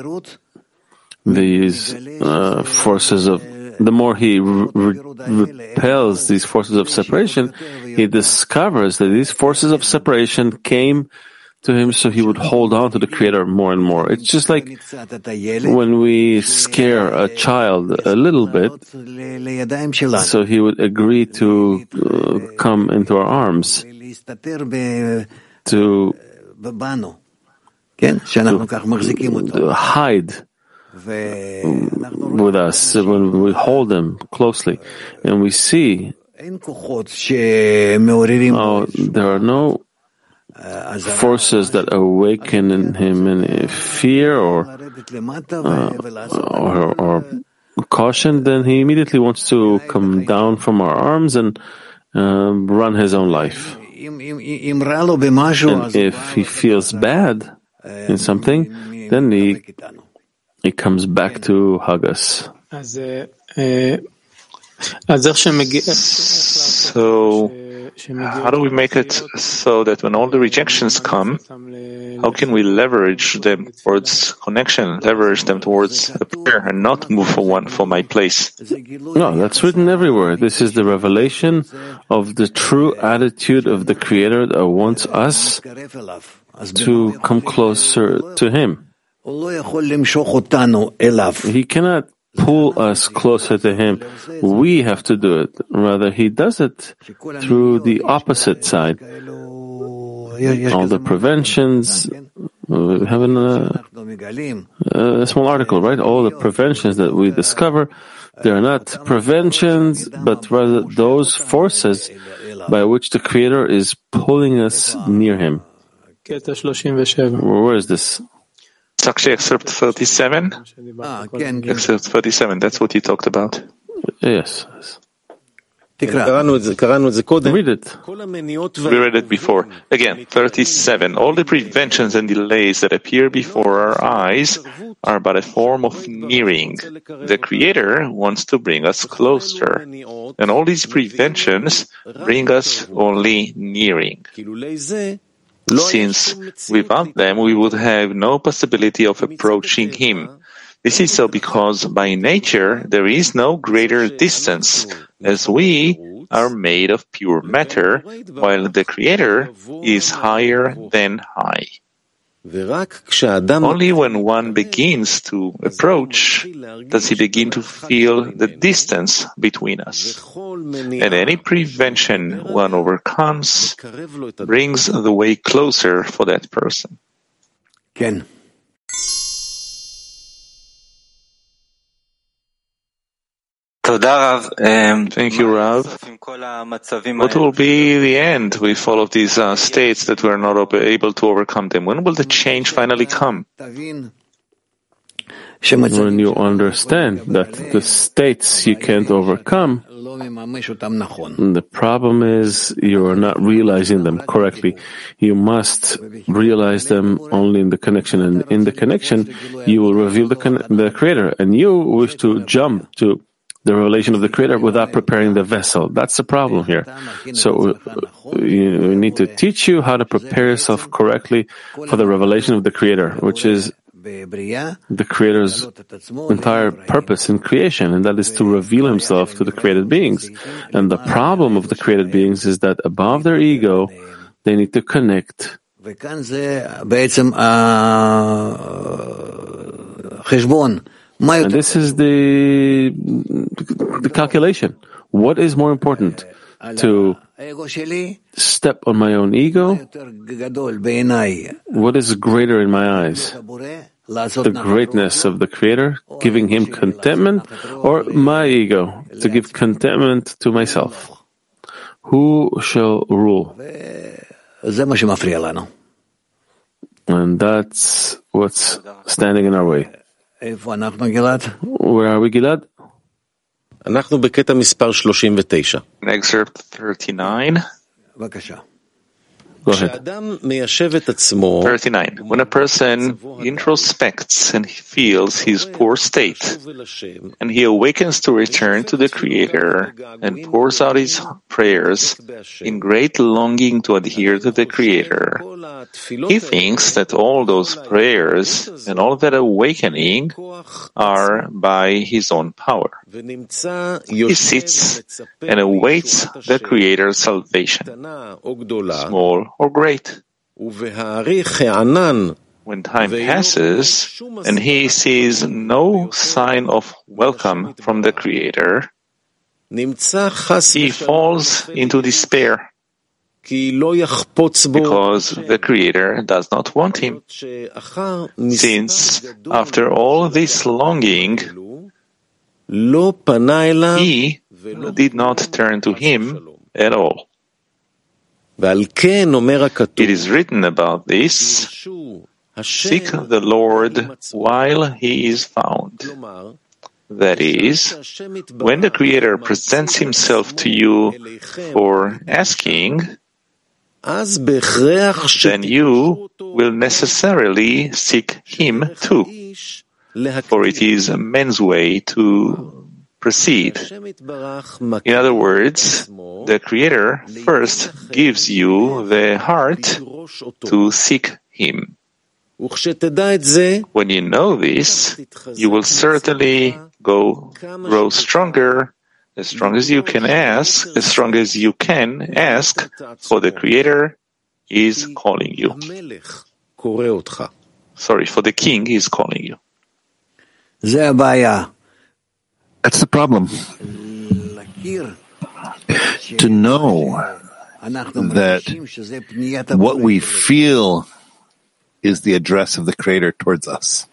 these forces of, the more he repels these forces of separation, he discovers that these forces of separation came to him so he would hold on to the Creator more and more. It's just like when we scare a child a little bit, so he would agree to come into our arms, to hide with us when we hold him closely, and we see there are no forces that awaken in him in fear or caution. Then he immediately wants to come down from our arms and run his own life. And if he feels bad in something, then he comes back to hug us. So how do we make it so that when all the rejections come, how can we leverage them towards connection, leverage them towards a prayer, and not move from my place? No, that's written everywhere. This is the revelation of the true attitude of the Creator that wants us to come closer to Him. He cannot pull us closer to Him. We have to do it. Rather, He does it through the opposite side. All the preventions, we have a small article, right? All the preventions that we discover, they are not preventions, but rather those forces by which the Creator is pulling us near Him. Where is this? It's actually excerpt 37. Excerpt 37, that's what you talked about. Yes. Read it. We read it before. Again, 37. All the preventions and delays that appear before our eyes are but a form of nearing. The Creator wants to bring us closer. And all these preventions bring us only nearing. Since without them we would have no possibility of approaching Him. This is so because by nature there is no greater distance, as we are made of pure matter, while the Creator is higher than high. Only when one begins to approach does he begin to feel the distance between us. And any prevention one overcomes brings the way closer for that person. Thank you, Rav. What will be the end with all of these states that we are not able to overcome them? When will the change finally come? When you understand that the states you can't overcome, the problem is you are not realizing them correctly. You must realize them only in the connection, and in the connection you will reveal the Creator, and you wish to jump to the revelation of the Creator without preparing the vessel. That's the problem here. So we need to teach you how to prepare yourself correctly for the revelation of the Creator, which is the Creator's entire purpose in creation, and that is to reveal Himself to the created beings. And the problem of the created beings is that above their ego, they need to connect. And this is the calculation. What is more important? To step on my own ego? What is greater in my eyes? The greatness of the Creator, giving Him contentment, or my ego, to give contentment to myself? Who shall rule? And that's what's standing in our way. Where are we, Gilad? Excerpt 39. Go ahead. 39. When a person introspects and feels his poor state, and he awakens to return to the Creator and pours out his prayers in great longing to adhere to the Creator, he thinks that all those prayers and all that awakening are by his own power. He sits and awaits the Creator's salvation, small or great. When time passes and he sees no sign of welcome from the Creator, he falls into despair because the Creator does not want him, since after all this longing, he did not turn to him at all. It is written about this, seek the Lord while he is found. That is, when the Creator presents himself to you for asking, then you will necessarily seek him too, for it is man's way to proceed. In other words, the Creator first gives you the heart to seek Him. When you know this, you will certainly grow stronger, as strong as you can ask, for the Creator is calling you. For the King is calling you. That's the problem. To know that what we feel is the address of the Creator towards us.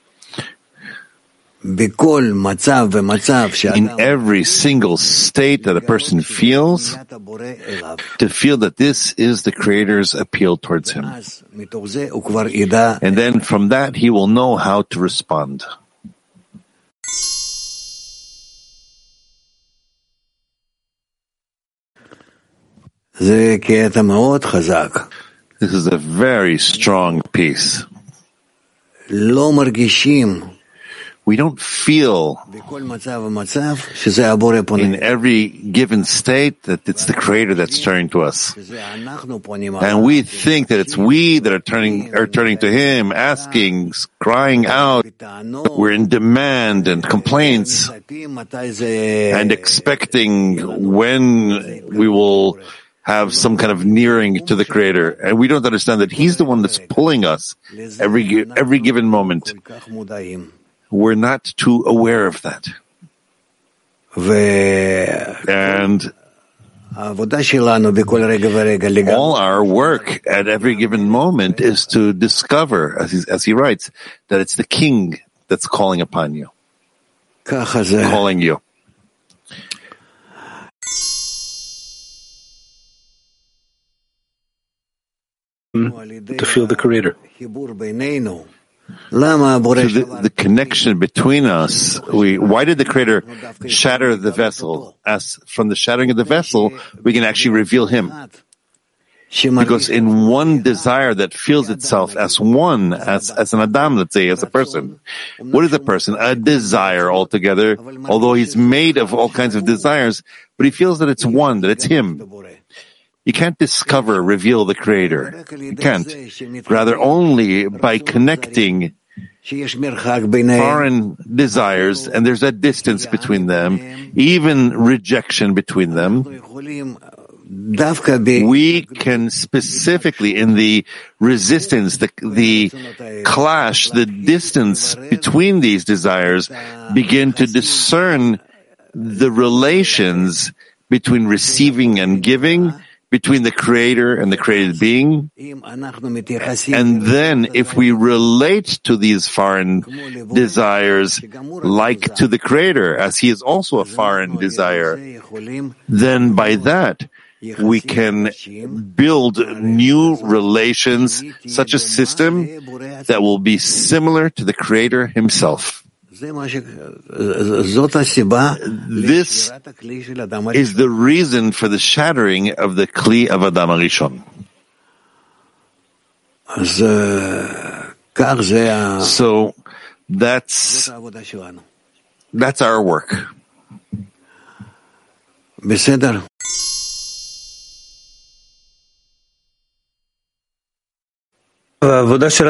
In every single state that a person feels, to feel that this is the Creator's appeal towards him. And then from that, he will know how to respond. This is a very strong piece. We don't feel in every given state that it's the Creator that's turning to us. And we think that it's we that are turning to Him, asking, crying out. We're in demand and complaints and expecting when we will have some kind of nearing to the Creator. And we don't understand that He's the one that's pulling us every given moment. We're not too aware of that. And all our work at every given moment is to discover, as he writes, that it's the King that's calling upon you, calling you. to feel the Creator? The connection between us. Why did the Creator shatter the vessel? As from the shattering of the vessel, we can actually reveal Him. Because in one desire that feels itself as one, as an Adam, let's say, as a person. What is a person? A desire altogether, although he's made of all kinds of desires, but he feels that it's one, that it's him. You can't reveal the Creator. You can't. Rather, only by connecting foreign desires, and there's a distance between them, even rejection between them, we can specifically, in the resistance, the clash, the distance between these desires, begin to discern the relations between receiving and giving, between the Creator and the created being. And then if we relate to these foreign desires like to the Creator, as He is also a foreign desire, then by that we can build new relations, such a system that will be similar to the Creator Himself. This is the reason for the shattering of the Kli of Adam HaRishon. So that's our work. Our work is to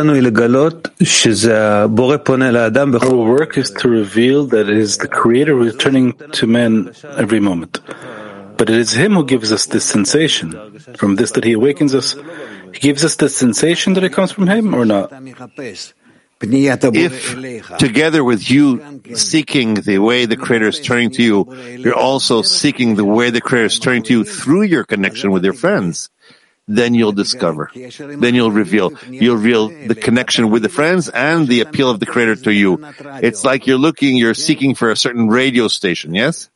reveal that it is the Creator returning to man every moment. But it is Him who gives us this sensation. From this that He awakens us, He gives us the sensation that it comes from Him or not? If, together with you seeking the way the Creator is turning to you, you're also seeking the way the Creator is turning to you through your connection with your friends, then you'll discover. Then you'll reveal the connection with the friends and the appeal of the Creator to you. It's like you're seeking for a certain radio station, yes?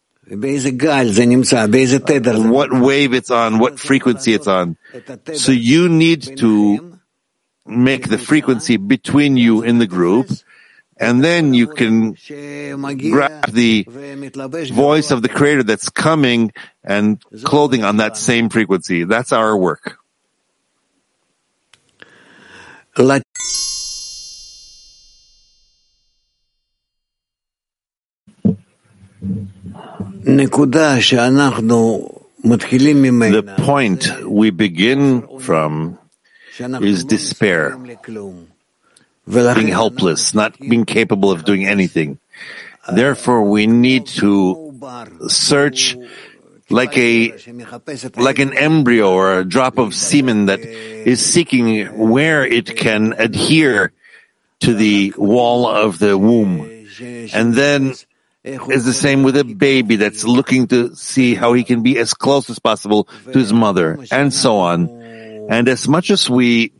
What wave it's on, what frequency it's on. So you need to make the frequency between you in the group, and then you can grab the voice of the Creator that's coming and clothing on that same frequency. That's our work. The point we begin from is despair. Being helpless, not being capable of doing anything. Therefore, we need to search like an embryo or a drop of semen that is seeking where it can adhere to the wall of the womb. And then is the same with a baby that's looking to see how he can be as close as possible to his mother, and so on. And as much as we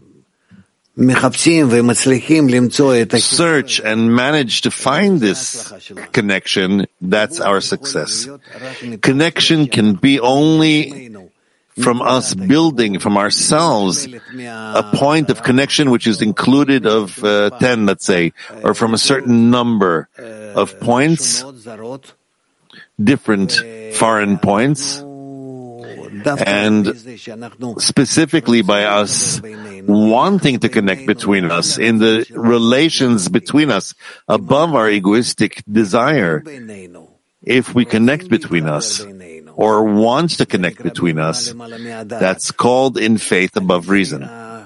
search and manage to find this connection, that's our success. Connection can be only from us building from ourselves a point of connection which is included of 10, let's say, or from a certain number of points, different foreign points, and specifically by us wanting to connect between us in the relations between us above our egoistic desire. If we connect between us or want to connect between us, that's called in faith above reason.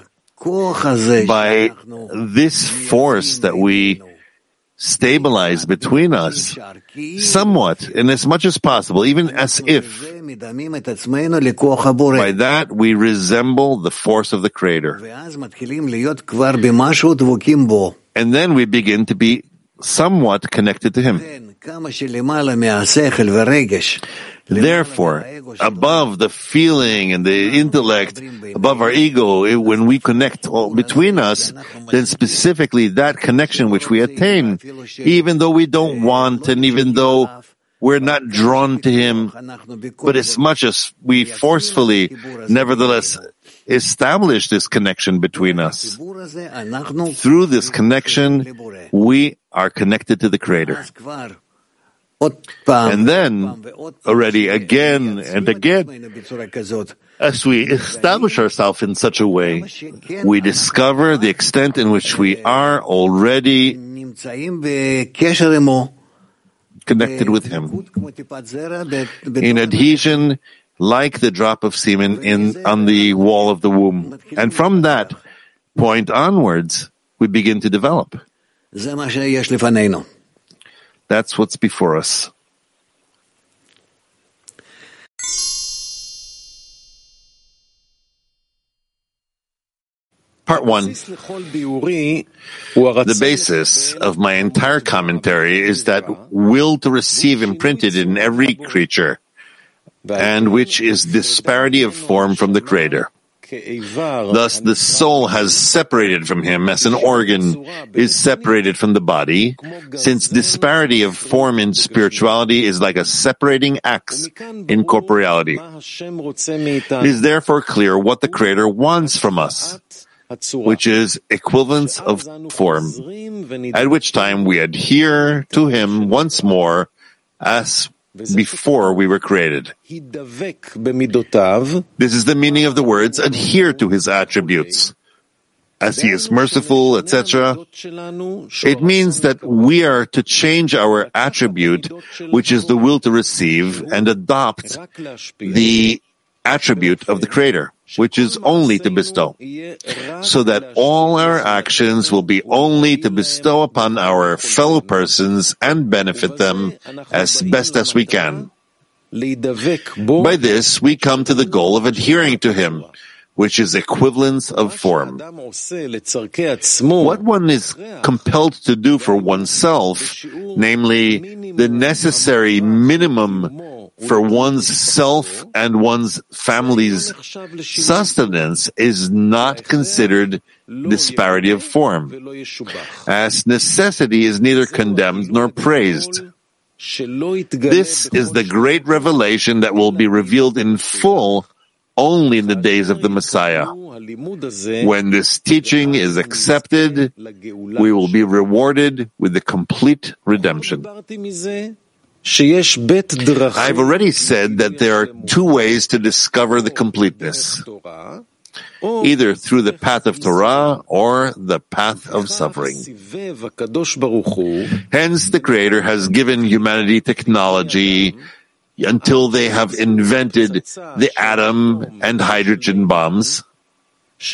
By this force that we stabilize between us somewhat, and as much as possible, even as if, by that we resemble the force of the Creator. And then we begin to be somewhat connected to Him. Therefore, above the feeling and the intellect, above our ego, when we connect between us, then specifically that connection which we attain, even though we don't want and even though we're not drawn to Him, but as much as we forcefully, nevertheless, establish this connection between us. Through this connection, we are connected to the Creator. And then, already again and again, as we establish ourselves in such a way, we discover the extent in which we are already connected with Him, in adhesion like the drop of semen on the wall of the womb. And from that point onwards, we begin to develop. That's what's before us. Part 1. The basis of my entire commentary is that will to receive imprinted in every creature, and which is disparity of form from the Creator. Thus, the soul has separated from Him as an organ is separated from the body, since disparity of form in spirituality is like a separating axe in corporeality. It is therefore clear what the Creator wants from us, which is equivalence of form, at which time we adhere to Him once more as before we were created. This is the meaning of the words adhere to His attributes. As He is merciful, etc. It means that we are to change our attribute, which is the will to receive, and adopt the attribute of the Creator, which is only to bestow, so that all our actions will be only to bestow upon our fellow persons and benefit them as best as we can. By this, we come to the goal of adhering to Him, which is equivalence of form. What one is compelled to do for oneself, namely the necessary minimum for one's self and one's family's sustenance, is not considered disparity of form, as necessity is neither condemned nor praised. This is the great revelation that will be revealed in full only in the days of the Messiah. When this teaching is accepted, we will be rewarded with the complete redemption. I've already said that there are two ways to discover the completeness, either through the path of Torah or the path of suffering. Hence, the Creator has given humanity technology until they have invented the atom and hydrogen bombs, as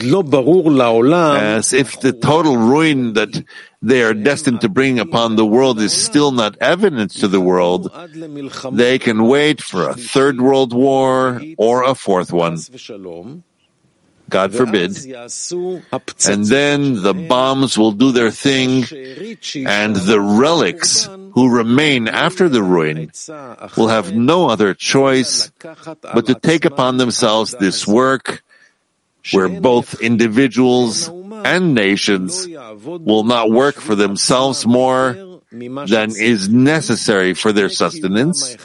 if the total ruin that they are destined to bring upon the world is still not evident to the world. They can wait for a third world war or a fourth one. God forbid. And then the bombs will do their thing, and the relics who remain after the ruin will have no other choice but to take upon themselves this work, where both individuals and nations will not work for themselves more than is necessary for their sustenance,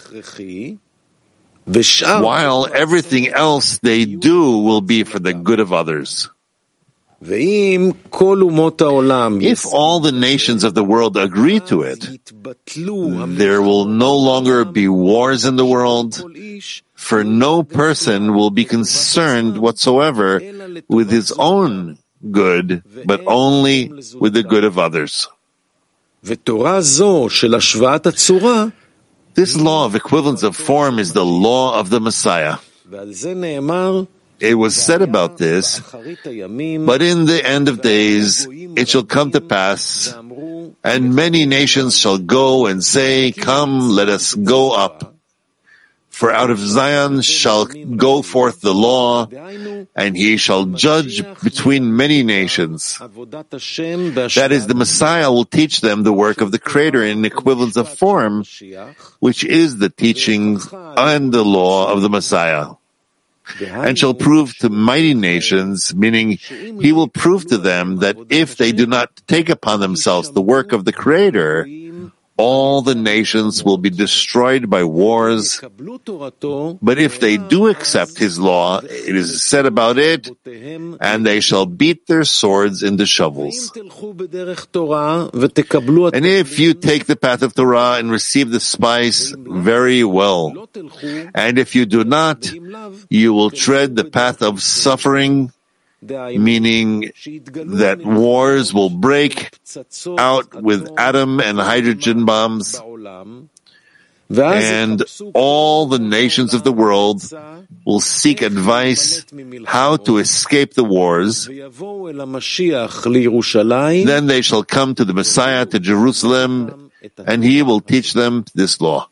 while everything else they do will be for the good of others. If all the nations of the world agree to it, there will no longer be wars in the world, for no person will be concerned whatsoever with his own good, but only with the good of others. This law of equivalence of form is the law of the Messiah. It was said about this, but in the end of days it shall come to pass, and many nations shall go and say, "Come, let us go up. For out of Zion shall go forth the law, and He shall judge between many nations." That is, the Messiah will teach them the work of the Creator in equivalence of form, which is the teachings and the law of the Messiah, and shall prove to mighty nations, meaning He will prove to them that if they do not take upon themselves the work of the Creator, all the nations will be destroyed by wars. But if they do accept his law, it is said about it, and they shall beat their swords into shovels. And if you take the path of Torah and receive the spice, very well. And if you do not, you will tread the path of suffering, meaning that wars will break out with atom and hydrogen bombs, and all the nations of the world will seek advice how to escape the wars. Then they shall come to the Messiah, to Jerusalem, and he will teach them this law.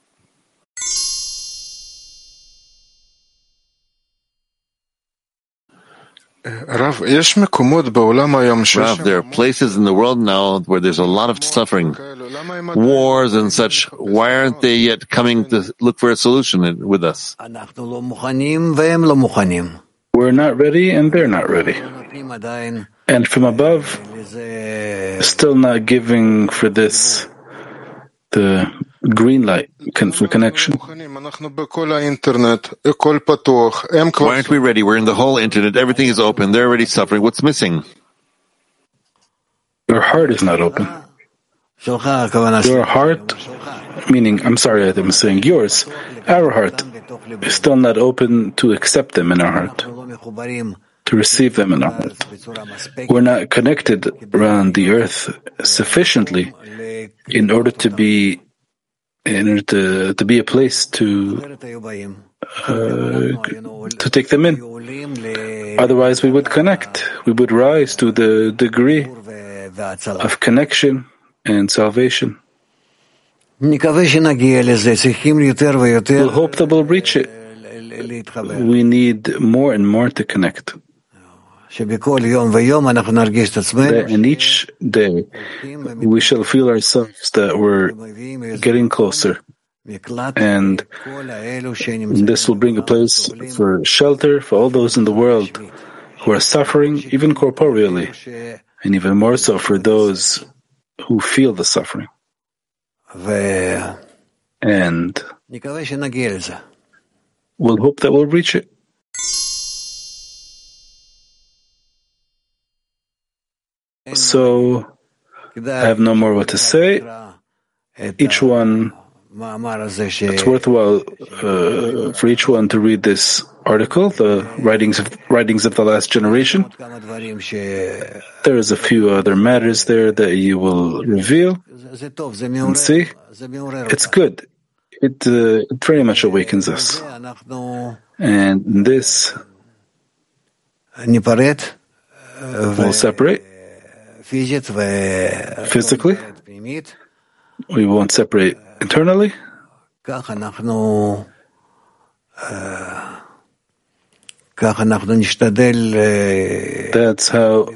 Rav, there are places in the world now where there's a lot of suffering, wars and such. Why aren't they yet coming to look for a solution with us? We're not ready and they're not ready. And from above, still not giving for this the green light for connection. Why aren't we ready? We're in the whole internet. Everything is open. They're already suffering. What's missing? Your heart is not open. Your heart, meaning, I'm saying yours, our heart is still not open to accept them in our heart, to receive them in our heart. We're not connected around the earth sufficiently in order to be a place to take them in. Otherwise, we would connect. We would rise to the degree of connection and salvation. We'll hope that we'll reach it. We need more and more to connect. That in each day, we shall feel ourselves that we're getting closer. And this will bring a place for shelter for all those in the world who are suffering, even corporeally, and even more so for those who feel the suffering. And we'll hope that we'll reach it. So, I have no more what to say. Each one, it's worthwhile for each one to read this article, the writings of the last generation. There is a few other matters there that you will reveal and see. It's good. It very much awakens us. And this will separate physically. We won't separate internally. That's how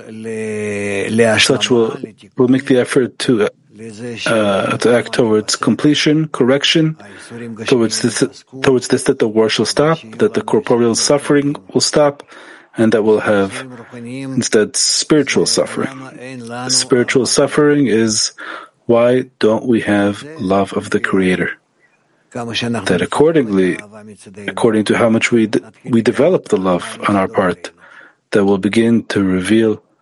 such will make the effort to act towards completion, correction, towards this that the war shall stop, that the corporeal suffering will stop, and that we'll have instead spiritual suffering. Spiritual suffering is, why don't we have love of the Creator? That according to how much we develop the love on our part, that will begin to reveal